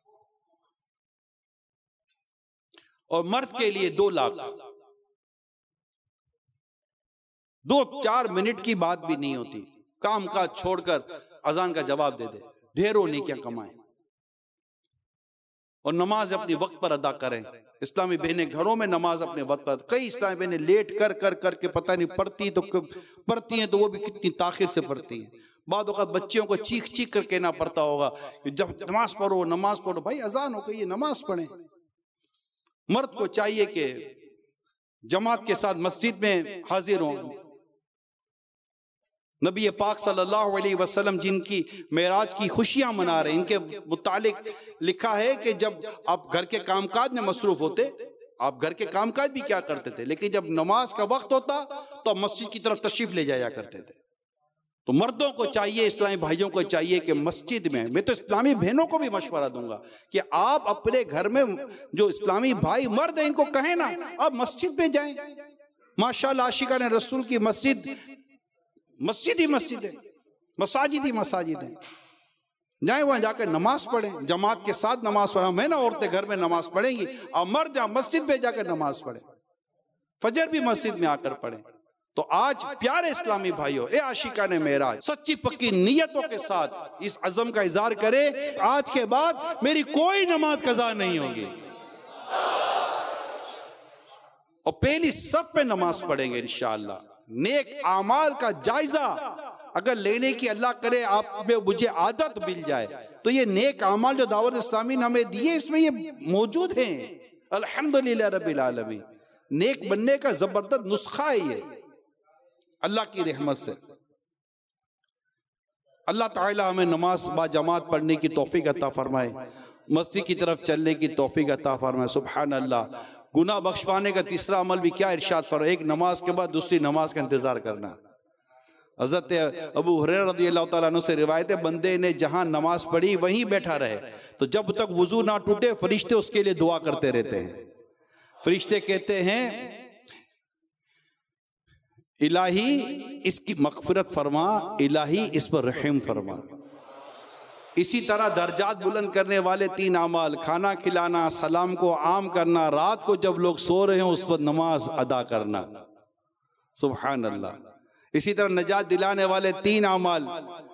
और मर्द के लिए 2 लाख। 2-4 मिनट की बात भी नहीं होती, काम काज छोड़कर अजान का जवाब दे दे, ढेरों नेकियां कमाएं और नमाज अपनी वक्त पर अदा करें। इस्लामी बहनें घरों में नमाज अपने वक्त पर, कई इस्लामी बहनें लेट कर कर करके पता नहीं पढ़ती हैं तो वो भी कितनी ताखिर से पढ़ती हैं। बाद वक़्त बच्चियों को चीख चीख कर कहना पड़ता होगा कि जब नमाज पढ़ो, नमाज पढ़ो। भाई अजान हो गई है, नमाज पढ़ें। मर्द को चाहिए कि जमात के साथ मस्जिद में हाजिर हों। नबी पाक सल्लल्लाहु अलैहि वसल्लम जिनकी मेराज की खुशियां मना रहे हैं, इनके मुतालिक लिखा है कि जब आप घर के कामकाज में मसरूफ होते, आप घर के कामकाज भी क्या करते थे, लेकिन जब नमाज का वक्त होता तो मस्जिद की तरफ तशरीफ ले जाया करते थे। तो मर्दों को चाहिए, इस्लामी भाइयों को चाहिए कि मस्जिद में, मैं तो इस्लामी बहनों को भी मशवरा दूंगा कि आप अपने घर में जो इस्लामी भाई मर्द हैं इनको कहें ना, आप मस्जिद में जाएं। माशाअल्लाह आशिका ने रसूल की मस्जिद ही मस्जिद है, मसाजिद ही मसाजिद है। जाए वहां जाकर नमाज पढ़ें, जमात के साथ नमाज पढ़ें। मैं ना औरतें घर में नमाज पढ़ेंगी और मर्द मस्जिद में जाकर नमाज पढ़ें, फजर भी मस्जिद में आकर पढ़ें। तो आज प्यारे इस्लामी भाइयों, ए आशिका ने मेराज, सच्ची पक्की नियतों के साथ इस अज़म का इज़हार करे, आज के बाद मेरी कोई नमाज कज़ा नहीं होगी और पहली सफ पे नमाज पढ़ेंगे इंशाअल्लाह। नेक आमाल का जायजा अगर लेने की अल्लाह करे आप में मुझे आदत मिल जाए, तो ये नेक आमाल जो दावत इस्लामी ने हमें दिए इसमें ये मौजूद हैं। अल्हम्दुलिल्लाह रब्बिल आलमीन। नेक बनने का जबरदस्त नुस्खा है ये, अल्लाह की रहमत से। अल्लाह ताला हमें नमाज बाजमात पढ़ने की तौफीक अता फरमाए, मस्जिद की तरफ चलने की तौफीक अता फरमाए। सुभान अल्लाह। गुनाह बख्शवाने का तीसरा अमल भी क्या इरशाद फरमाया, एक नमाज के बाद दूसरी नमाज का इंतजार करना। हज़रत अबू हुरैरा रज़ियल्लाहु ताला अन्हु से रिवायत है, बंदे ने जहां नमाज पढ़ी वहीं बैठा रहे तो जब तक वुजू ना टूटे फरिश्ते उसके लिए दुआ करते रहते हैं। फरिश्ते कहते हैं, इलाही इसकी मग़फ़िरत फरमा, इलाही इस पर रहम फरमा। इसी तरह दर्जात बुलंद करने वाले 3 अमाल, खाना खिलाना, सलाम को आम करना, रात को जब लोग सो रहे हो उस पर नमाज अदा करना। सुभान अल्लाह। इसी तरह नजात दिलाने वाले 3 अमाल,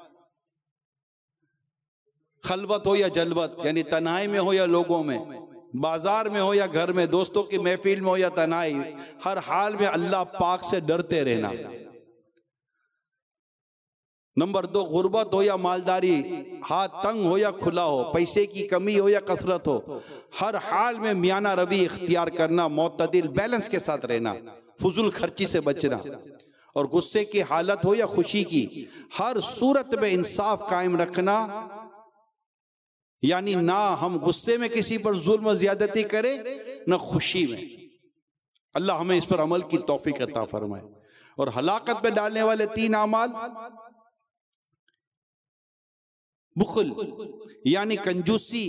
खलवत हो या जलवत, यानी तन्हाई में हो या लोगों में, बाजार में हो या घर में, दोस्तों की महफिल में हो या तन्हाई, हर हाल में अल्लाह पाक से डरते रहना। नंबर 2, गुर्बत हो या मालदारी, हाथ तंग हो या खुला हो, पैसे की कमी हो या कसरत हो, हर हाल में मियाना रवि इख्तियार करना, मोतदिल बैलेंस के साथ रहना, फुजुल खर्ची से बचना, और गुस्से की हालत हो या खुशी की, हर सूरत में इंसाफ कायम रखना। यानी ना हम गुस्से में किसी पर जुल्म ज्यादती करें ना खुशी में। अल्लाह हमें इस पर अमल की तौफीक अता फरमाए। और हलाकत में डालने वाले 3 अमाल, बुखल यानी कंजूसी।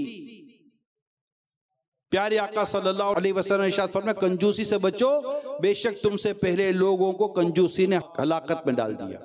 प्यारे आका सल्लल्लाहु अलैहि वसल्लम ने इरशाद फरमाया, कंजूसी से बचो, बेशक तुमसे पहले लोगों को कंजूसी ने हलाकत में डाल दिया।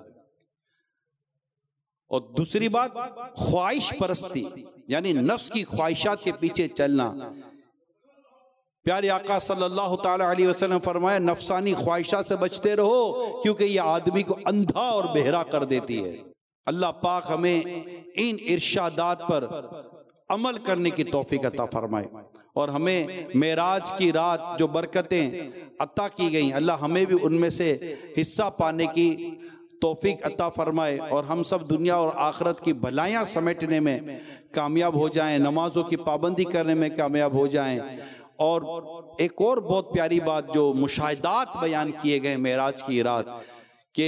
और दूसरी बात, ख्वाहिश परस्ती, यानी नफ्स की ख्वाहिशात के पीछे चलना। प्यारे आका सल्लल्लाहु ताला अलैहि वसल्लम फरमाया, नफसानी ख्वाहिशात से बचते रहो क्योंकि ये आदमी को अंधा और बहरा कर देती है। अल्लाह पाक हमें इन इरशादात पर अमल करने की तौफीक अता फरमाए और हमें मेराज की रात जो बरकतें अता की गई, अल्लाह हमें भी उनमें से हिस्सा पाने की तौफीक अता फरमाए और हम सब दुनिया और आखिरत की भलाइयाँ समेटने में कामयाब हो जाएं, नमाजों की पाबंदी करने में कामयाब हो जाएं। और एक और बहुत प्यारी बात जो मुशाहिदात बयान किए गए मेराज की रात के,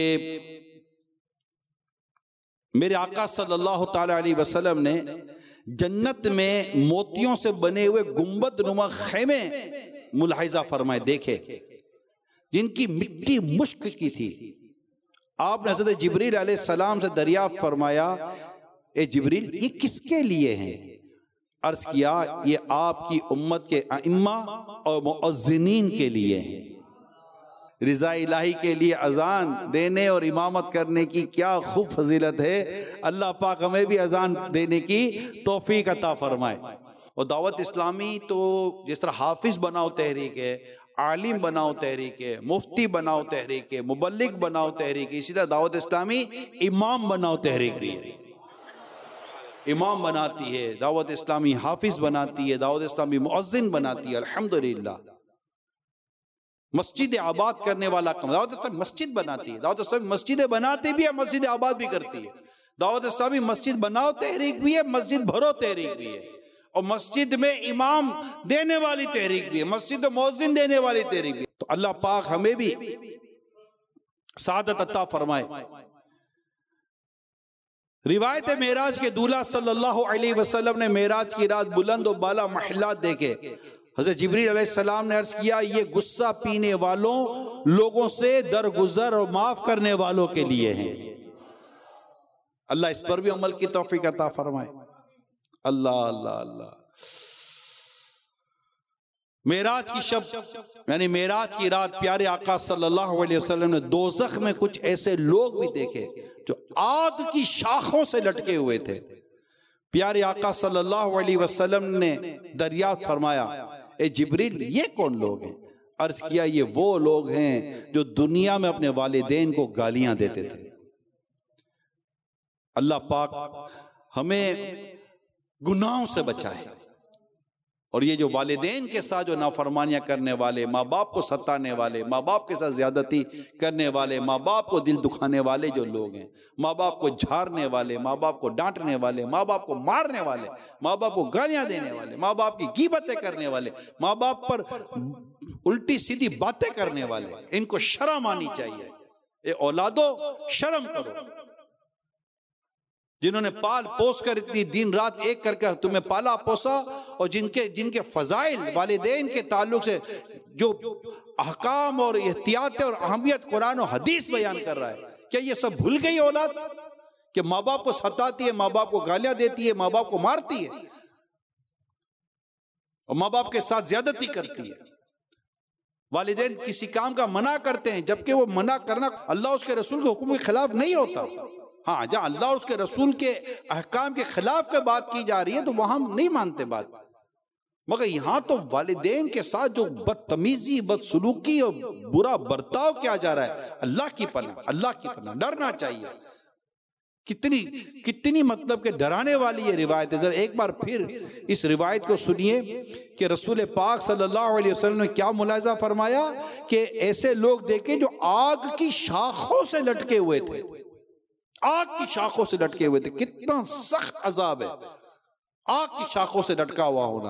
मेरे आका सल्लल्लाहु ताला अलैहि वसल्लम ने जन्नत में मोतियों से बने हुए गुंबद नुमा खेमे मुलाहिजा फरमाए देखे, जिनकी मिट्टी मुश्क की थी। आपने हज़रत जिब्रील अलैहिस्सलाम से दरियाफ्त फरमाया, ए जिब्रील ये किसके लिए हैं? अर्ज किया ये आपकी उम्मत के अइम्मा और मुअज्जिनीन के लिए हैं। रिज़ा इलाही के लिए अजान देने और इमामत करने की क्या खूब फजीलत है। अल्लाह पाक हमें भी अजान देने की तौफीक अता फरमाए। और दावत इस्लामी तो जिस तरह हाफिज बनाओ तहरीक है, आलिम बनाओ तहरीक है, मुफ्ती बनाओ तहरीक है, मुबल्लिग बनाओ तहरीक है, इसी तरह दावत इस्लामी इमाम बनाओ तहरीक भी है। इमाम बनाती है दावत इस्लामी, हाफिज बनाती है दावत इस्लामी, मुअज्जिन बनाती है। अल्हम्दुलिल्लाह। मस्जिद आबाद करने वाला कम, दावत इस्लामी मस्जिद बनाती है, दावत इस्लामी मस्जिदें बनाती भी है, मस्जिद आबाद भी करती है। दावत इस्लामी मस्जिद बनाओ तहरीक भी है, मस्जिद भरो तहरीक भी है, और मस्जिद में इमाम देने वाली तहरीक भी है, मस्जिद में मुअज्जिन देने वाली तहरीक भी है। तो अल्लाह पाक हमें भी सादत अता फरमाए। रिवायत मेराज के दूल्हा सल्लल्लाहु अलैहि वसल्लम ने मेराज की रात बुलंद और बाला महल्लात देखे। हज़रत जिब्रील अलैहिस्सलाम ने अर्ज किया, ये गुस्सा पीने वालों लोगों से दरगुजर और माफ करने वालों के लिए हैं। अल्लाह इस पर भी अमल की तौफीक अता फरमाए। अल्लाह अल्लाह अल्लाह। मेराज की शब यानी मेराज की रात प्यारे आका सल्लल्लाहु अलैहि वसल्लम ने दोज़ख में कुछ ऐसे लोग भी देखे जो आग की शाखों से लटके हुए थे। प्यारे आका सल्लल्लाहु अलैहि वसल्लम ने दरियाफ्त फरमाया, ए जिब्रील ये कौन लोग हैं? अर्ज किया ये वो लोग हैं जो दुनिया में अपने वालिदैन को गालियां देते थे। अल्लाह पाक हमें गुनाहों से बचाए। और ये जो वालिदैन के साथ जो नाफरमानियां करने वाले, माँ बाप को सताने वाले, माँ बाप के साथ ज्यादती करने वाले, माँ बाप को दिल दुखाने वाले जो लोग हैं, माँ बाप को झाड़ने वाले, माँ बाप को डांटने वाले, माँ बाप को मारने वाले, माँ बाप को गालियां देने वाले, माँ बाप की गीबतें करने वाले, माँ बाप पर उल्टी सीधी बातें करने वाले, इनको शर्म आनी चाहिए। ए औलादो शर्म करो। जिन्होंने पाल पोस कर इतनी दिन रात एक करके तुम्हें पाला पोसा, और जिनके फजाइल वालिदैन के ताल्लुक से जो अहकाम और एहतियात और अहमियत कुरान और हदीस बयान कर रहा है, क्या ये सब भूल गई औलाद कि माँ बाप को सताती है, माँ बाप को गालियां देती है, माँ बाप को मारती है और माँ बाप के साथ ज्यादती करती है। वालिदैन किसी काम का मना करते हैं, जबकि वो मना करना अल्लाह उसके रसूल के हुक्म के खिलाफ नहीं होता। हाँ, जहाँ अल्लाह और उसके रसूल के अहकाम के खिलाफ की बात की जा रही है तो वहां हम नहीं मानते बात, मगर यहाँ तो वालिदैन के साथ जो बदतमीजी, बदसलूकी और बुरा बर्ताव किया जा रहा है, अल्लाह की पनाह, अल्लाह की पनाह, डरना चाहिए। कितनी मतलब के डराने वाली ये रिवायत है। जरा एक बार फिर इस रिवायत को सुनिए कि रसूल पाक सल्लल्लाहु अलैहि वसल्लम ने क्या मुलाहिजा फरमाया कि ऐसे लोग देखे जो आग की शाखों से लटके हुए थे, आग की शाखों से लटके हुए थे। कितना सख्त अजाब है आग की शाखों से लटका हुआ होना।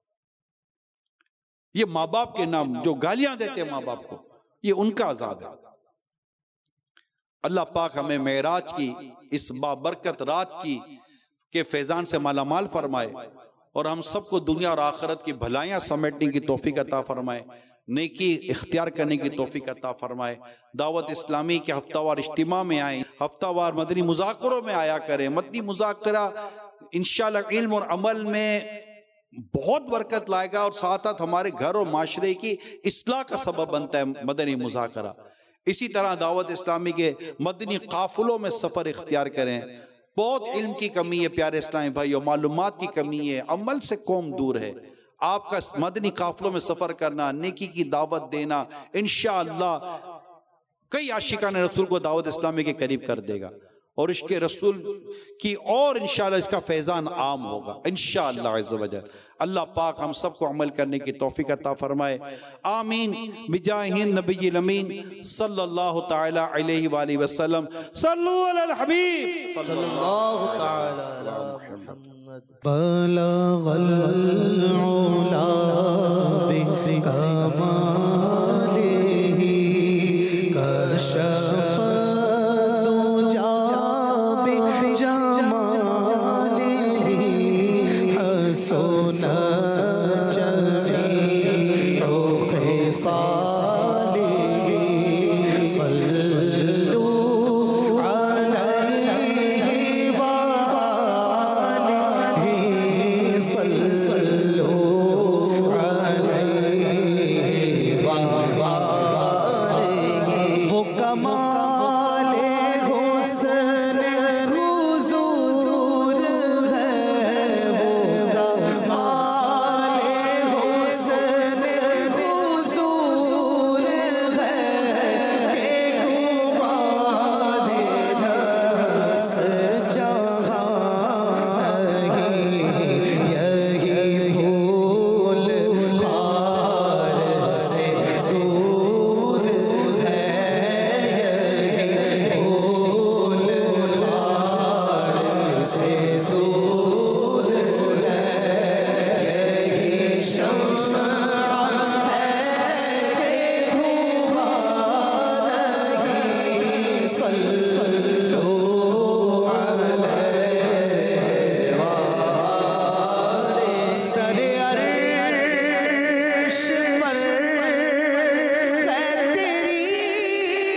ये माँ बाप के नाम जो गालियां देते हैं माँ बाप को, ये उनका अजाब है। अल्लाह पाक हमें मेराज की इस बाबरकत रात की के फैजान से मालामाल फरमाए और हम सबको दुनिया और आखिरत की भलाइयां समेटने की तौफीक अता फरमाए, नेकी इख्तियार करने की तौफीक अता फरमाए। दावत इस्लामी के हफ्तावार इज्तिमा में आए, हफ्तावार मदनी मुज़ाकरों में आया करें। मदनी मुज़ाकरा इंशाअल्लाह इल्म और अमल में बहुत बरकत लाएगा और साथ साथ हमारे घर और माशरे की इस्लाह का सबब बनता है मदनी मुज़ाकरा। इसी तरह दावत इस्लामी के मदनी काफिलों में सफ़र इख्तियार करें। बहुत इल्म की कमी है प्यारे इस्लामी भाई, और मालूमात की कमी है, अमल से कौम दूर है। आपका मदनी काफिलों में सफर करना, नेकी की दावत देना इंशाअल्लाह कई आशिकान रसूल को दावत इस्लामी के करीब कर देगा। और इश्क़ रसूल की, और इंशाअल्लाह इसका फैज़ान आम होगा इंशाअल्लाह अज़्ज़ व जल। अल्लाह पाक हम सबको अमल करने की तौफीक अता फरमाए, आमीन। बिजाहि नबी अमीन सल्लल्लाहु तआला अलैहि वालैहि वसल्लम। सल्लु अलल हबीब सल्लल्लाहु तआला अला मुहम्मद। बलगल उला बिकमालिही कशफ दुजा बिजमालिही हसना जमीउ खिसालिही सल्लु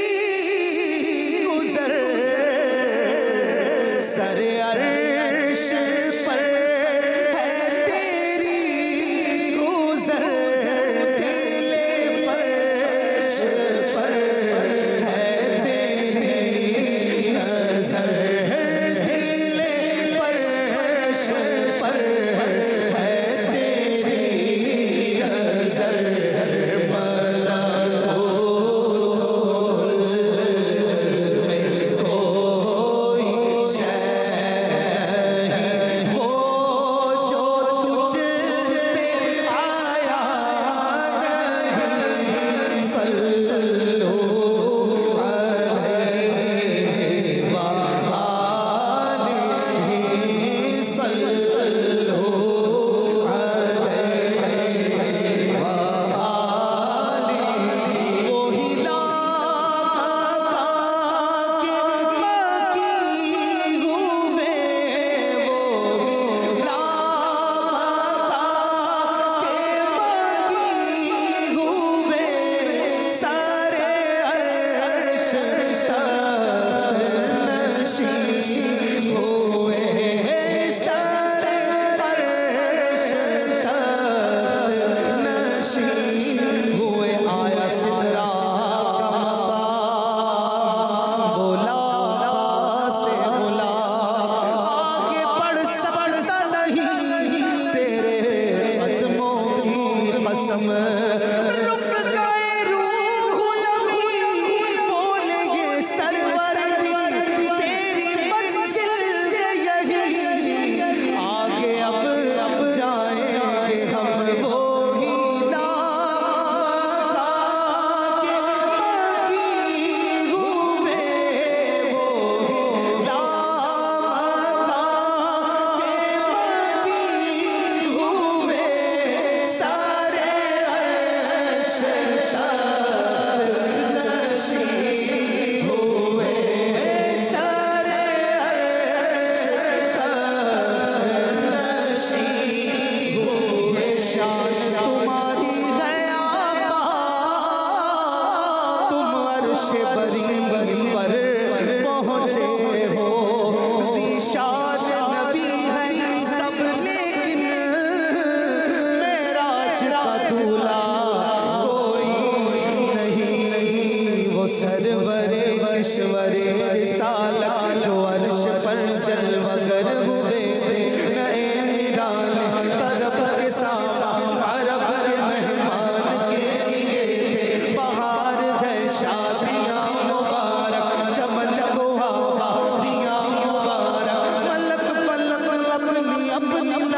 सरे अर्श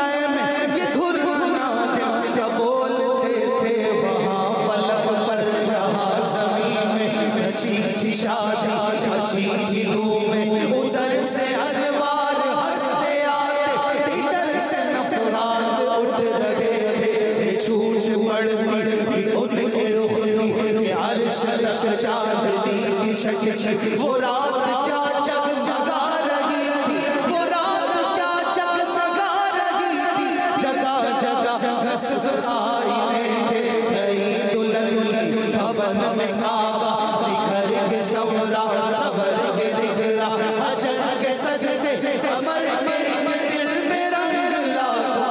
गए में ये घुरना क्या बोलते थे वहाँ फलक पर, यहाँ जमीन में रची थी शादी, रची थी धूमें, उधर से अजवार हंसते आते, इधर से नफरात उठ रहे थे, छूछ पड़ती थी उनके रुख की, अर्श चांदनी की छट छट, वो रात क्या जगमगा रही थी, वो रात क्या जगमगा रही थी, जगह जगह नस्र आईने थे, नई दुल्हन भवन में काबा, निखर के सवरा सवर के निखरा, अजर के सजदे कमर के दिल में रंग लागा,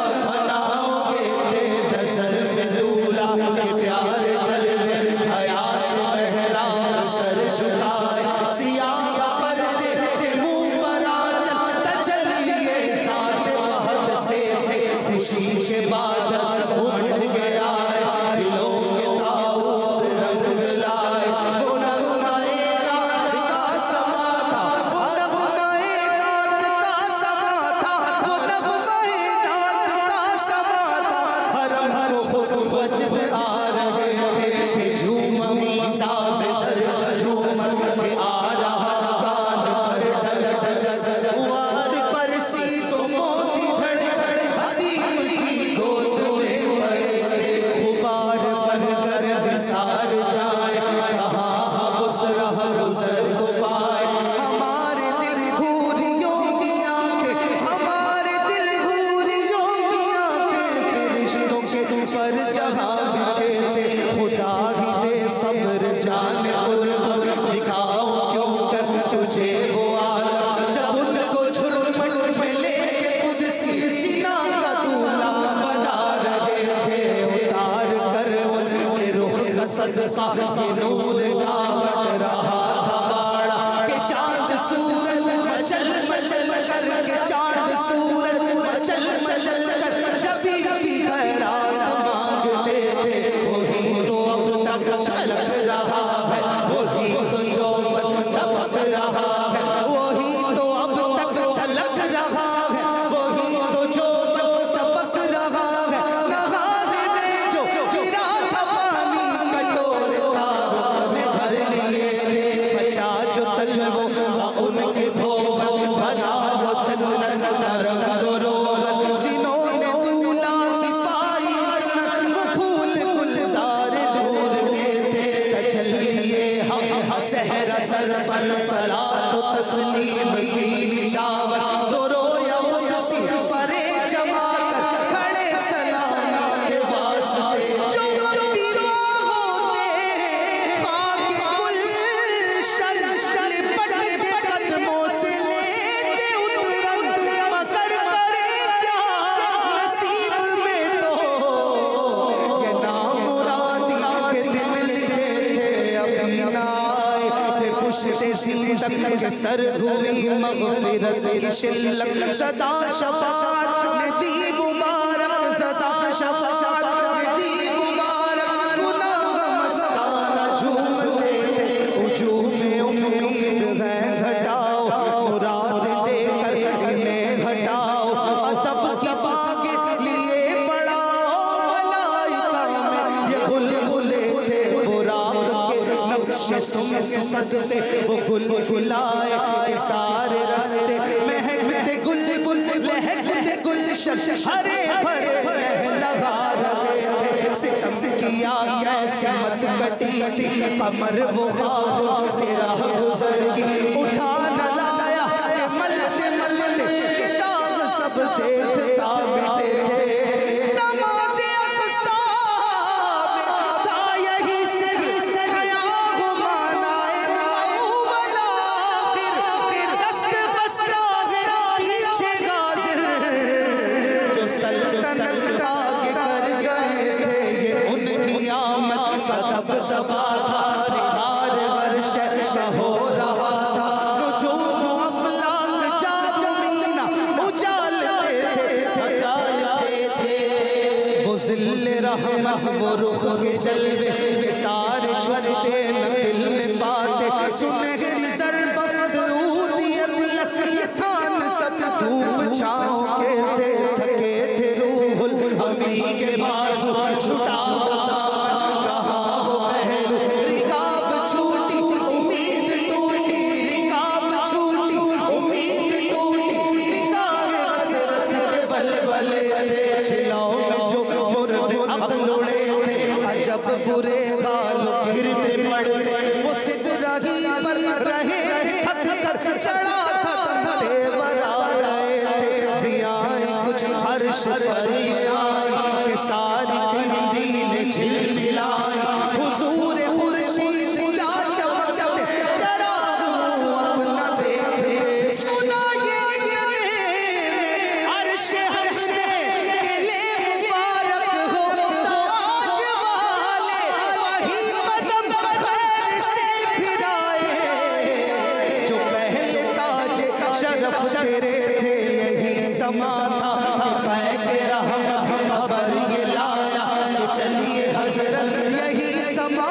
बनाओगे थे नजर से दूल्हा के प्यार जलवे, हया से मेहरान सर झुकाए, सियाह पर्दे मुंह पर आंचल चलिए साथ बहुत से खुशी के बादल उमड़ के आए, दिलों के ताऊस रंग लाए, वो नगमाए रात का समा था, वो नगमाए रात का समा था, वो नगमाए रात का समा था, हरम को खुद वजद आ रहे थे, झूम मीज़ा से सर झूम के आ रहा गान पर ढल ढल ढल, वार पर सीसों मोती झड़ झड़, हदीम की गोद में पड़े थे, गुबार बन कर विसार जाए, कहाँ उस राह गुज़र को पाए, हमारे दिल घूरियों की आंखें, हमारे दिल घूरियों की आंखें, फरिश्तों के ऊपर जहाँ बिछे थे, खुदा ही दे सब्र जाने पुरखुर, दिखाओ क्यों कर तुझे वो आलम, जब उनको झुरमुट में लेके कुदसी सीना का दूल्हा बना रहे थे, उतार कर उनके रुख का सदका, ये नूर का बट रहा था बाड़ा, के चाँद सूरज मचल मचल कर, के चाँद सूरज मचल मचल कर, जब भी खैरात मांगते थे, वही तो अब तक छलक रहा है, वही तो जो चमक रहा है, वही तो अब तक छलक रहा है, वही तो जो चमक रहा है, नहाने में जो गिरा था पानी कटोरे तारों में भर लिए थे, बचा जो तलवों का उनके धोवन, बना वो जन्नत नरम रोवन, जिन्होंने दूल्हा की पाई वो फूल गुलजार नूर के थे, तजल्लिए हम सहरा सर पर सरा तो तस्लीम की निशावर, जो रोया वो यसी परे जमा कर खड़े सलाम के वास्ते, जो पीरो होते खाके गुलशन लिपट के कदमों से लेके उतरन, मगर करे क्या नसीब में तो ये नामुरादी के दिन लिखे थे, अभी ना आए थे पुश्ते सींदक के सर हुई मग़फ़िरत की शिल्लक, सदा शफ़ाअत में दी मुबारक, सदा शफ़ाअत में दी मुबारक, गुनाह मस्ताना झूमते थे, वजूह में उम्मीद है घटाओ, मुराद देकर इन्हें हटाओ, अदब की बाग लिए पढ़ाओ, मलाइका में ये बुलबुले थे, बुराक के नक्शे सुम के सजदे, वो गुल खिलाए के सारे रस्ते, महकते गुलबुल लहकते गुलशन, हरे भरे लहलहा रहे थे, सितम किया कैसे मत कटी कमर वो ख्वाब तेरा गुजर की, उठा न लाया के मलते मलते के दाग सबसे था मिटे थे, नमाज़े अफ़सा में था यही से गया गुमानाए मौला, फिर दस्त बस्ता पीछे गाज़िर, जो सल्तनत दाग कर गए थे, ये उनकी आमद का दबदबा था, निखार वर्ष हो रहा था, जो अफलाक जा मीना उजालते थे, वो ज़िल्ले रहमत वो रुख के जलवे, ये तारे चलते न दिल में पाते, सुनहरी ज़रफ़त ऊदियत स्थान सब धूप छाँव के थे, थके थे अर्श पर ये आई सारी तंदील झिलमिलाई हुजूर खुर्शीद क्या चमकते चराग अपना देखे सुना ये अर्श हंसने के लिए मुबारक हो ताज वाले वही कदम खैर से फिराए जो पहले ताज शरफ तेरे थे यही समा था खबर ये लाया तो चलिए हजरत यही समा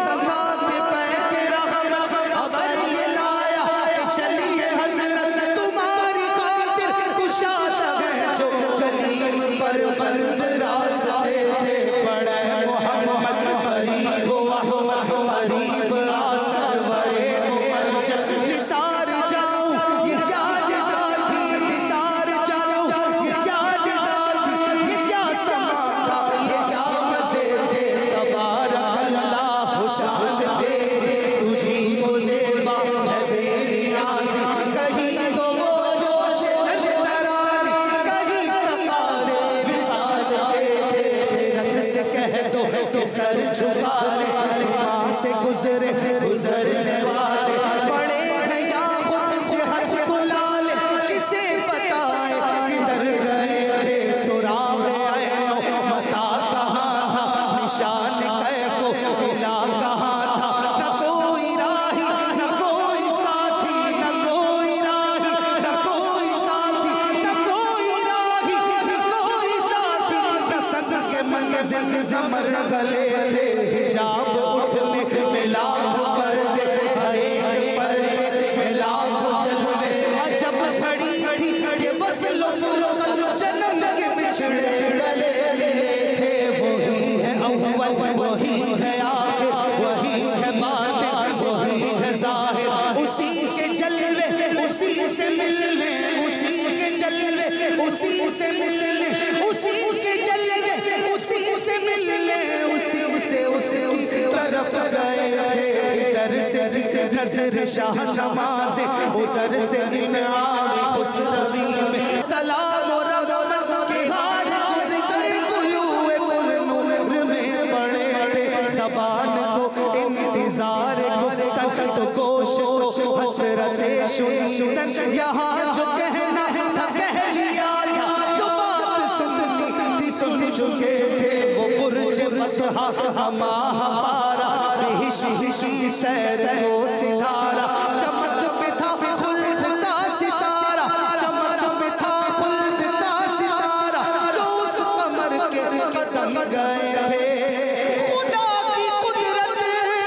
खबर ये लाया तो चलिए हजरत तुम्हारी खातिर कुशादा है जो कलीम पर मर्द रास्ते थे बड़े मोहम्मद करीब करीब आसर वरे मुमज्जद निसार जाऊं ये क्या निगाह थी निसार जाऊं ये क्या निगाह थी ये क्या समा था ये क्या मजे थे तबारक अल्लाह खुशाद दे तुझी को ज़ेबा है बेनियाज़ी कहीं तो वो जोश नशतरानी कहीं तकाज़े विसाल दे रत से कह दो कि सर झुका ले वहाँ से गुजरने वाले पड़े हैं या खुद जिहद बुला ले किसे बताए किधर गए थे सुराग ऐनो मता कहाँ था निशान कैफो मिला कहाँ था न कोई राही न कोई साथी न कोई राही न कोई साथी न कोई राही न कोई साथी न संग के मंजिल ज़मर गले थे हिजाब उठने मिला पर्दे हर एक पर्दे मिला जलवे अजब खड़ी थी ये बस लोग जन्म के बिछड़े गले थे वही है अव्वल वही है आखिर वही है बातिन वही है ज़ाहिर उसी के जलवे उसी से मिलने उसी के जलवे उसी से मिलने उसी के जलवे उसी से मिलने उसी तरफ गए इधर से नजर शाह नमाज़े उधर से इनाम खुसरवी में सलाम और रहमत के हार खुद कर कुलूए पुर में पड़े थे ज़बान को इंतजार गुफ्तन तो गोश को हसरत शुनीदन यहाँ जो कहना था कह लिया जो बात सुननी सुन चुके थे वो बुर्ज बजहा हमा हमारा हिशी सैर को सितारा चमक में था खुल्द का सितारा चमक में था खुल्द का सितारा जो उस कमर के कदम गए थे खुदा की कुदरत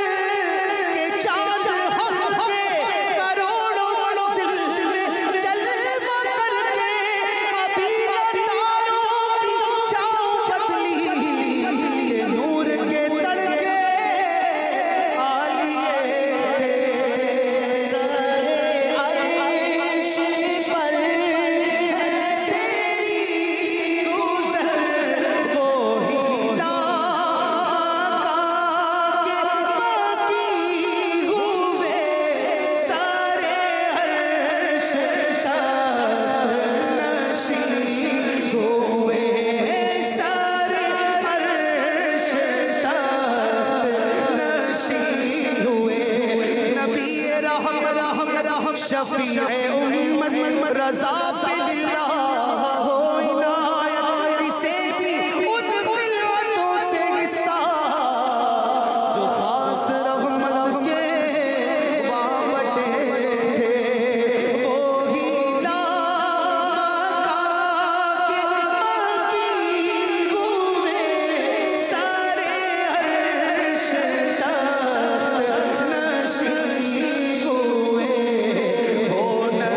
के चांद हम के करोड़ों सिलसिले जलवा करके अभी तारों की छाँव बदली ये नूर के तड़के शफ़ीए उम्मत रज़ा बिल्लाह हो इनायत इसे भी उन खिलवतों से हिस्सा जो खास रहमत के वावटे थे वो ही लाका के बाकी हुए सारे अर्श तख्त नशीं हुए वो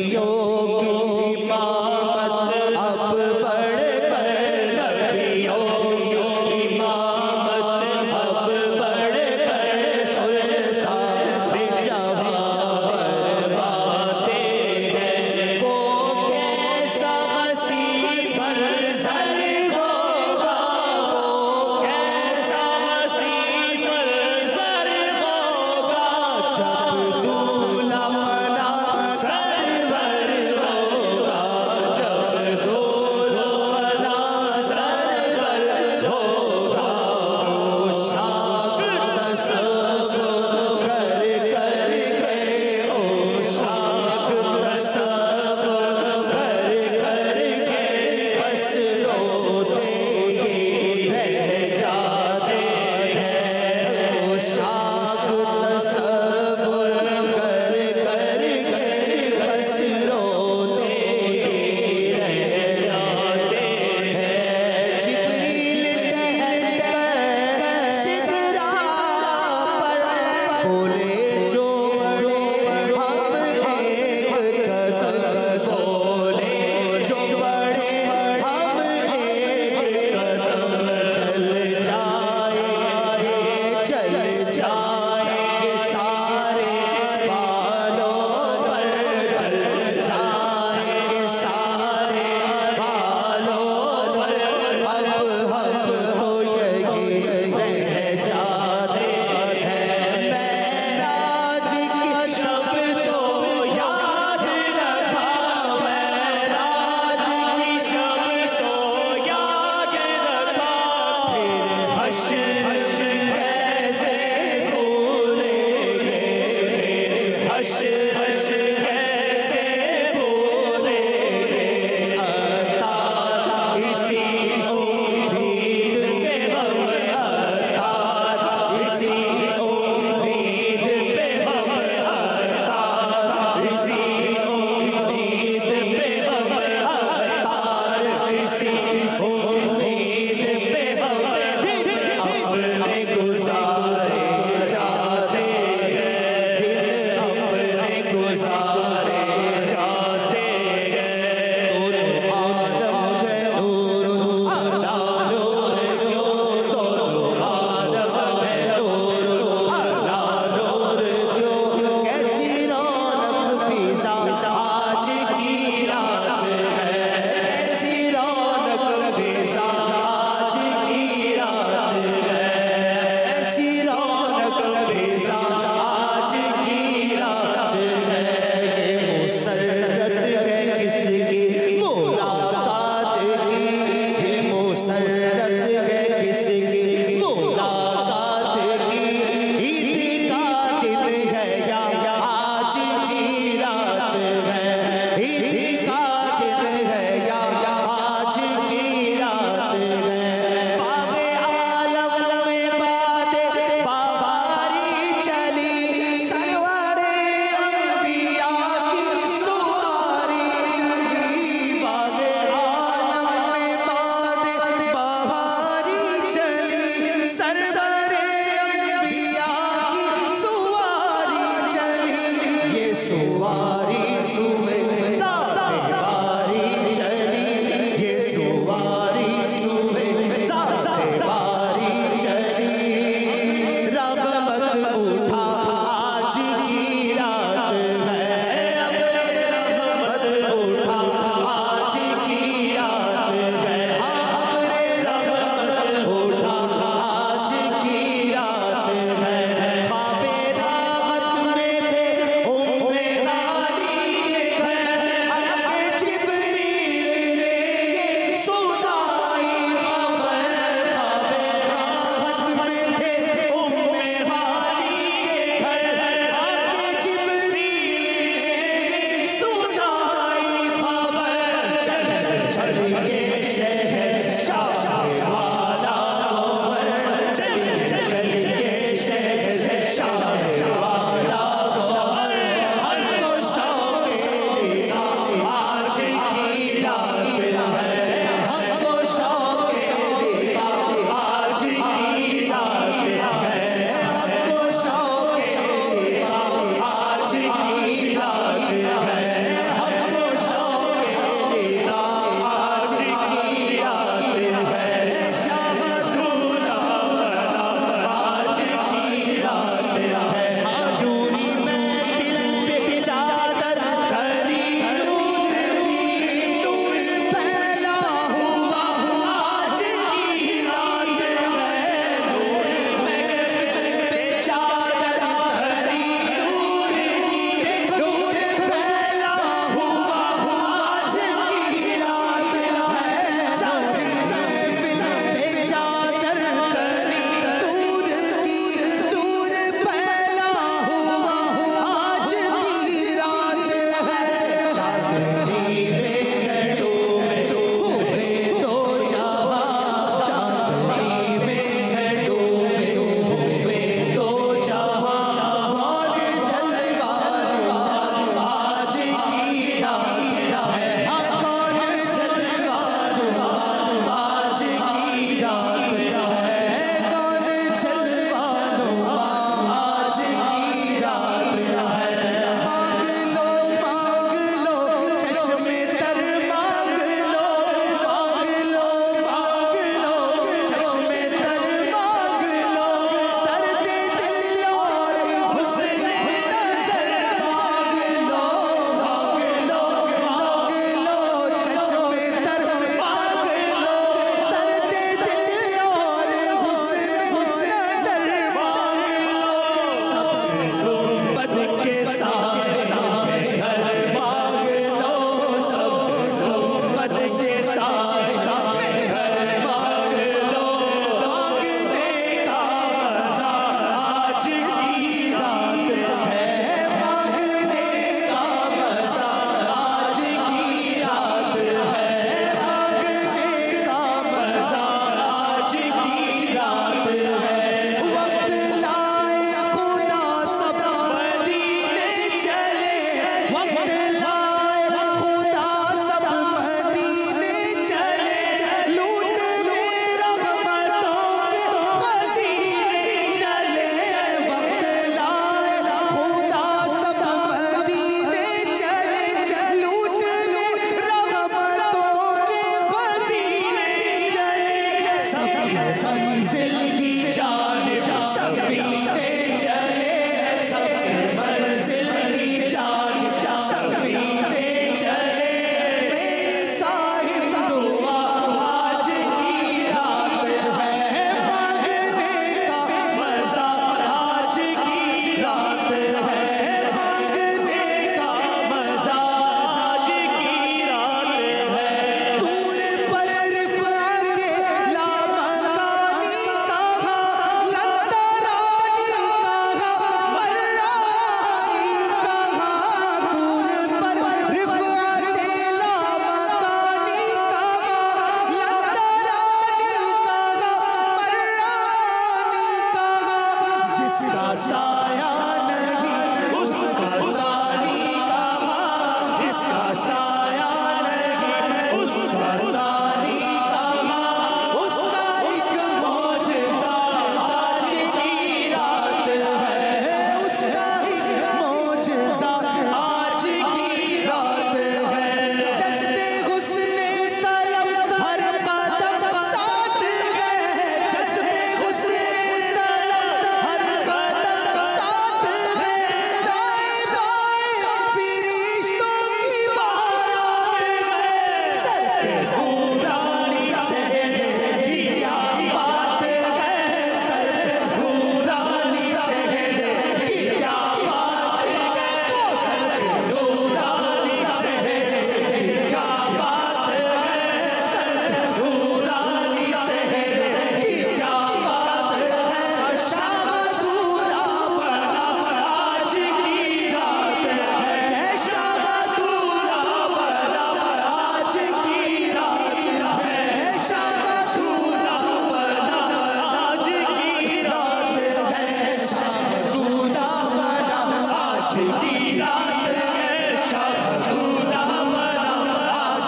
नबियों की इमामत अब बढ़ कर नबियों की इमामत अब बढ़ कर सुल्तान जहां फरमाते हैं वो कैसा हसी सरसर होगा वो कैसा हसी सरसर होगा जब दूल्हा सरवर होगा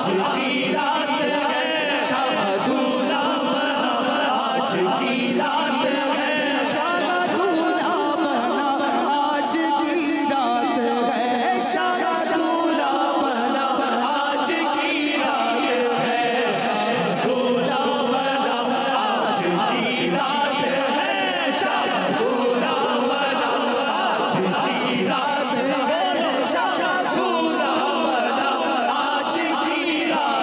की रात है शाह दूल्हा बना, आज की रात है शाह दूल्हा बना, आज की रात है शाह दूल्हा बना, आज की रात है शाह दूल्हा बना, आज की रात है शाह दूल्हा बना, आज की रात है शाह दूल्हा बना, आज की रात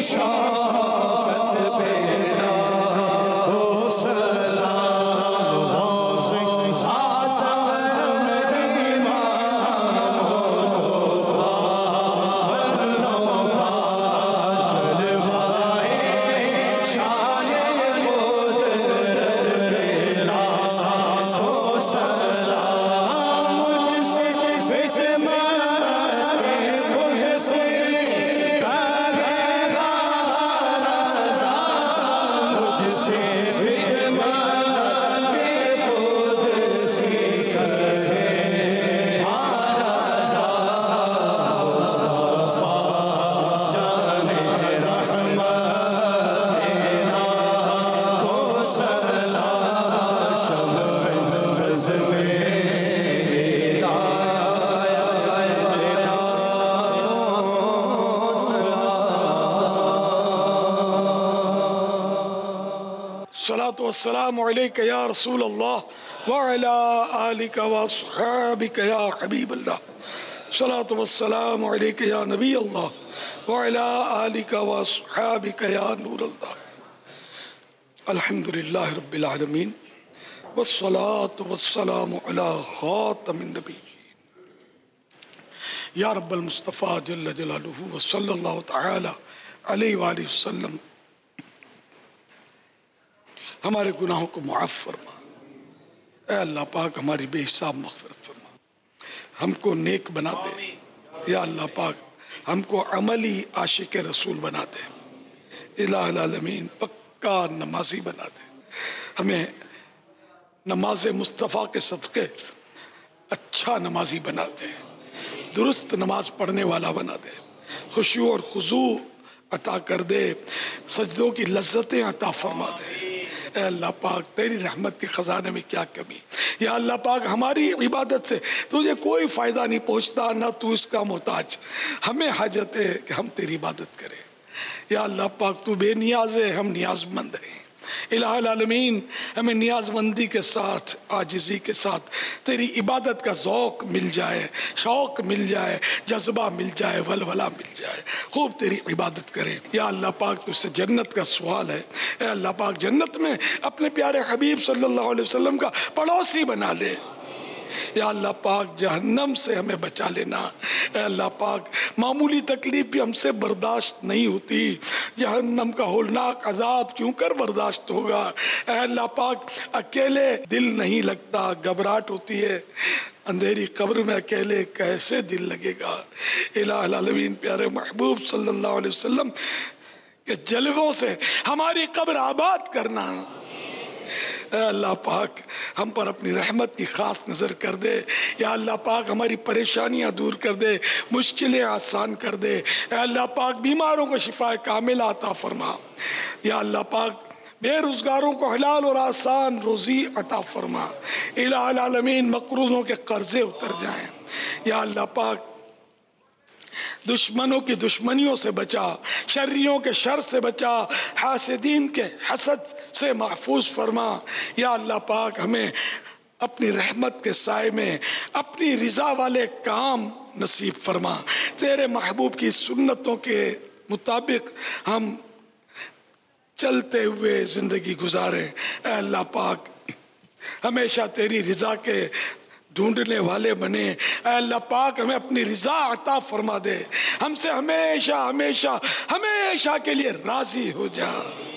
सलातु वस्सलामु अलैका या रसूल अल्लाह व अला आलिका व अस्हाबिका या हबीबल्लाह। सलातु वस्सलामु अलैका या नबी अल्लाह व अला आलिका व अस्हाबिका या नूर अल्लाह। अल्हम्दुलिल्लाह रब्बिल आलमीन वस्सलातु वस्सलामु अला खातमिन नबिय्यीन या रब्बल मुस्तफ़ा जल्ल जलालुहु व सल्लल्लाहु तआला अलैहि व आलिहि वसल्लम। हमारे गुनाहों को मुआफ़ फरमा, ऐ अल्लाह पाक हमारी बेहिसाब मग़फ़िरत फरमा, हमको नेक बना दे या अल्लाह पाक, हमको अमली आशिक रसूल बना दे, इलाहुल आलमीन पक्का नमाजी बना दे, हमें नमाज मुस्तफ़ा के सदक़े अच्छा नमाजी बना दे, दुरुस्त नमाज पढ़ने वाला बना दे, खुशू और खुजू अता कर दे, सजदों की लज्जतें अता फरमा दे। ऐ अल्लाह पाक तेरी रहमत के ख़जाने में क्या कमी, या अल्लाह पाक हमारी इबादत से तुझे कोई फ़ायदा नहीं पहुँचता, ना तू इसका मोहताज, हमें हाजत है कि हम तेरी इबादत करें। या अल्लाह पाक तू बेनियाज है, हम नियाज़मंद हैं। इलाहुल आलमीन हमें नियाज़मंदी के साथ, आजिज़ी के साथ तेरी इबादत का ज़ौक़ मिल जाए, शौक़ मिल जाए, जज्बा मिल जाए, वलवला मिल जाए, खूब तेरी इबादत करें। या अल्लाह पाक तुझसे जन्नत का सवाल है, ए अल्लाह पाक जन्नत में अपने प्यारे हबीब सल्लल्लाहु अलैहि वसल्लम का पड़ोसी बना ले। या अल्लाह पाक जहन्नम से हमें बचा लेना। ऐ अल्लाह पाक मामूली तकलीफ भी हमसे बर्दाश्त नहीं होती, जहन्नम का होलनाक अजाब क्यों कर बर्दाश्त होगा। ऐ अल्लाह पाक अकेले दिल नहीं लगता, घबराहट होती है, अंधेरी कब्र में अकेले कैसे दिल लगेगा। इलाहुल आलमीन प्यारे महबूब सल्लल्लाहु अलैहि वसल्लम के जलवों से हमारी कब्र आबाद करना। अल्लाह पाक हम पर अपनी रहमत की ख़ास नज़र कर दे। या अल्लाह पाक हमारी परेशानियां दूर कर दे, मुश्किलें आसान कर दे। अल्लाह पाक बीमारों को शिफा कामिला अता फरमा। या अल्लाह पाक बेरोज़गारों को हलाल और आसान रोज़ी अता फरमा। इलाहुल आलमीन मक़रूज़ों के कर्ज़े उतर जाएँ। या अल्लाह पाक दुश्मनों की दुश्मनियों से बचा, शर्रियों के शर से बचा, हासिदीन के हसद से महफूज फरमा। या अल्लाह पाक हमें अपनी रहमत के साए में अपनी रिज़ा वाले काम नसीब फरमा। तेरे महबूब की सुन्नतों के मुताबिक हम चलते हुए ज़िंदगी गुजारें। ऐ अल्लाह पाक हमेशा तेरी रिज़ा के ढूंढने वाले बने। अल्लाह पाक हमें अपनी रिज़ा अता फरमा दे, हमसे हमेशा हमेशा हमेशा के लिए राज़ी हो जा।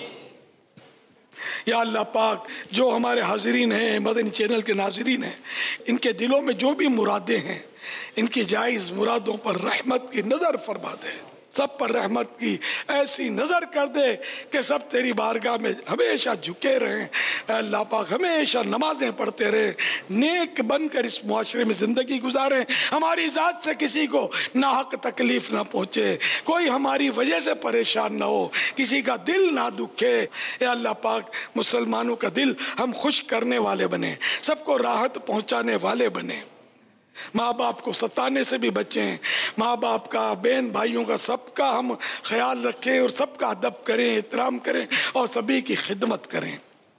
या अल्लाह पाक जो हमारे हाज़रीन हैं, मदनी चैनल के नाज़रीन हैं, इनके दिलों में जो भी मुरादें हैं, इनकी जायज़ मुरादों पर रहमत की नज़र फरमा दे, सब पर रहमत की ऐसी नज़र कर दे कि सब तेरी बारगाह में हमेशा झुके रहें। अल्लाह पाक हमेशा नमाजें पढ़ते रहें, नेक बनकर इस मुआशरे में ज़िंदगी गुजारें, हमारी ज़ात से किसी को नाहक तकलीफ़ ना पहुँचे, कोई हमारी वजह से परेशान ना हो, किसी का दिल ना दुखे। अल्लाह पाक मुसलमानों का दिल हम खुश करने वाले बने, सबको राहत पहुँचाने वाले बने, माँ बाप को सताने से भी बचें, माँ बाप का, बहन भाइयों का, सबका हम ख्याल रखें और सबका अदब करें, एहतराम करें और सभी की खिदमत करें।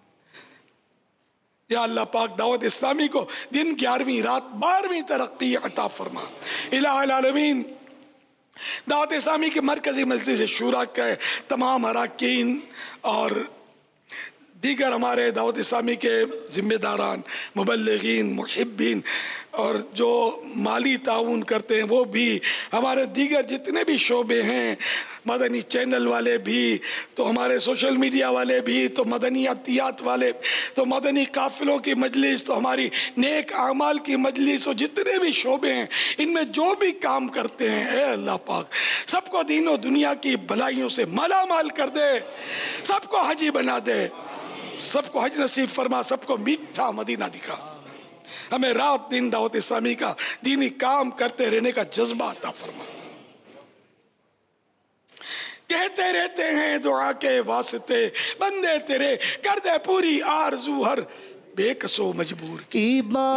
या अल्लाह पाक दावत इस्लामी को दिन 11वीं रात 12वीं तरक्की अता फरमा। इलाहुल आलमीन दावत इस्लामी के मरकज़ी मजलिस शूरा के तमाम अरकान और दीगर हमारे दावत इस्लामी के ज़िम्मेदारान, मुबल्लिगीन, मुहिब्बीन और जो माली ताउन करते हैं वो भी, हमारे दीगर जितने भी शोबे हैं, मदनी चैनल वाले भी, तो हमारे सोशल मीडिया वाले भी, तो मदनियातियात वाले, तो मदनी काफ़िलों की मजलिस, तो हमारी नेक आमाल की मजलिस, और जितने भी शोबे हैं इनमें जो भी काम करते हैं, ए अल्लाह पाक सबको दीनों दुनिया की भलाइयों से माला माल कर दे, सबको हजी बना दे, सबको हज नसीब फरमा, सबको मीठा मदीना दिखा, हमें रात दिन दावत इस्लामी का दीनी काम करते रहने का जज्बा अता फरमा। कहते रहते हैं दुआ के वास्ते बंदे तेरे, कर दे पूरी आरज़ू हर बेकसो मजबूर की।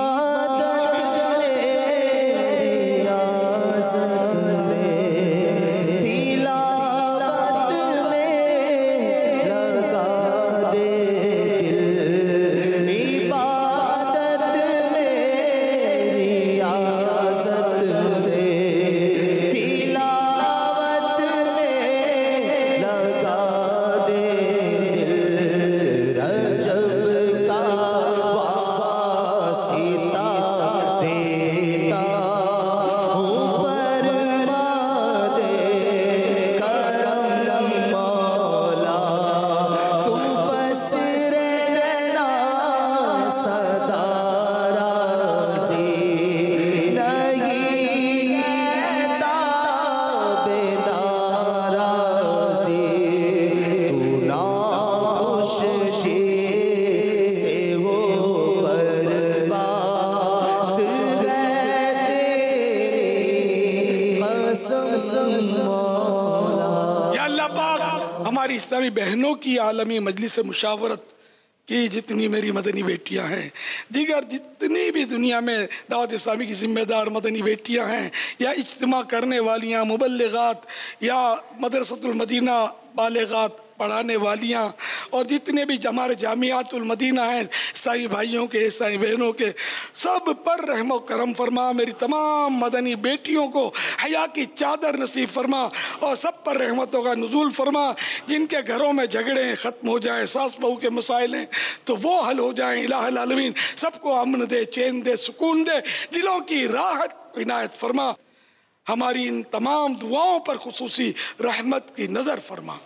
हमारी इस्लामी बहनों की आलमी मजलिस मुशावरत की जितनी मेरी मदनी बेटियां हैं, दीगर जितनी भी दुनिया में दावत इस्लामी की जिम्मेदार मदनी बेटियां हैं, या इज्तिमा करने वालियां, मुबल्लिगात या मदरसतुल मदीना बालिगात पढ़ाने वालियां, और जितने भी हमारे जामियातुल मदीना हैं, ईसाई भाइयों के, ईसाई बहनों के, सब पर रहम करम फरमा। मेरी तमाम मदनी बेटियों को हया की चादर नसीब फरमा और सब पर रहमतों का नुज़ूल फरमा। जिनके घरों में झगड़े ख़त्म हो जाएं, सास बहू के मसाइल हैं तो वो हल हो जाएं। इलाहुल आलमीन सबको अमन दे, चैन दे, सुकून दे, दिलों की राहत इनायत फरमा। हमारी इन तमाम दुआओं पर खुसूसी रहमत की नज़र फरमा।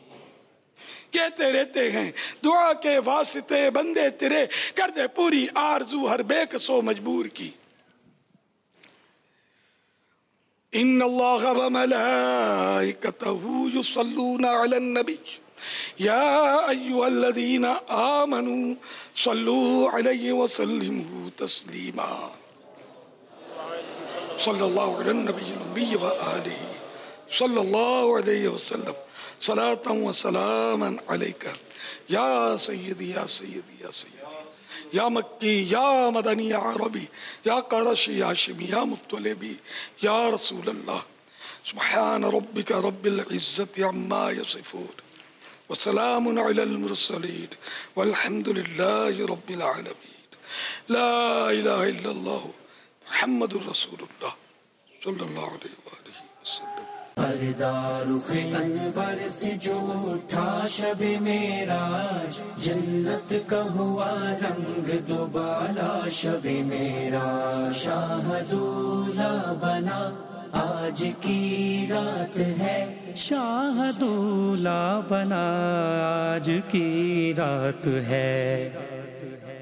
कहते रहते हैं दुआ के वास्ते बंदे तेरे, कर दे पूरी आरज़ू हर बेकसो मजबूर की। इन्नल्लाह व मलाइकतहू युसल्लूना अलन नबी या अय्युहल्लज़ीना आमनू सल्लू अलैहि व सल्लिमू तस्लीमा। सल्लल्लाहु अलैहि नबी व आलिहि सल्लल्लाहु अलैहि वसल्लम सलातन व सलामन अलैका या सय्यदी या सय्यदी या सय्यदी या मक्की या मदनी या अरबी या क़रशी या हाशिमी या मुत्तलिबी या रसूल अल्लाह। सुब्हान रब्बिका रब्बिल इज़्ज़ति अम्मा यसिफून व सलामुन अलल मुरसलीन वल्हम्दुलिल्लाहि रब्बिल आलमीन। ला इलाहा इल्लल्लाह मुहम्मदुर रसूलुल्लाह सल्लल्लाहु अलैहि वसल्लम। पर्दारुख़े अनवर से जो उठा शबे मेराज, जन्नत का हुआ रंग दोबारा शबे मेराज। शाहदूला बना आज की रात है, शाहदूला बना आज की रात है।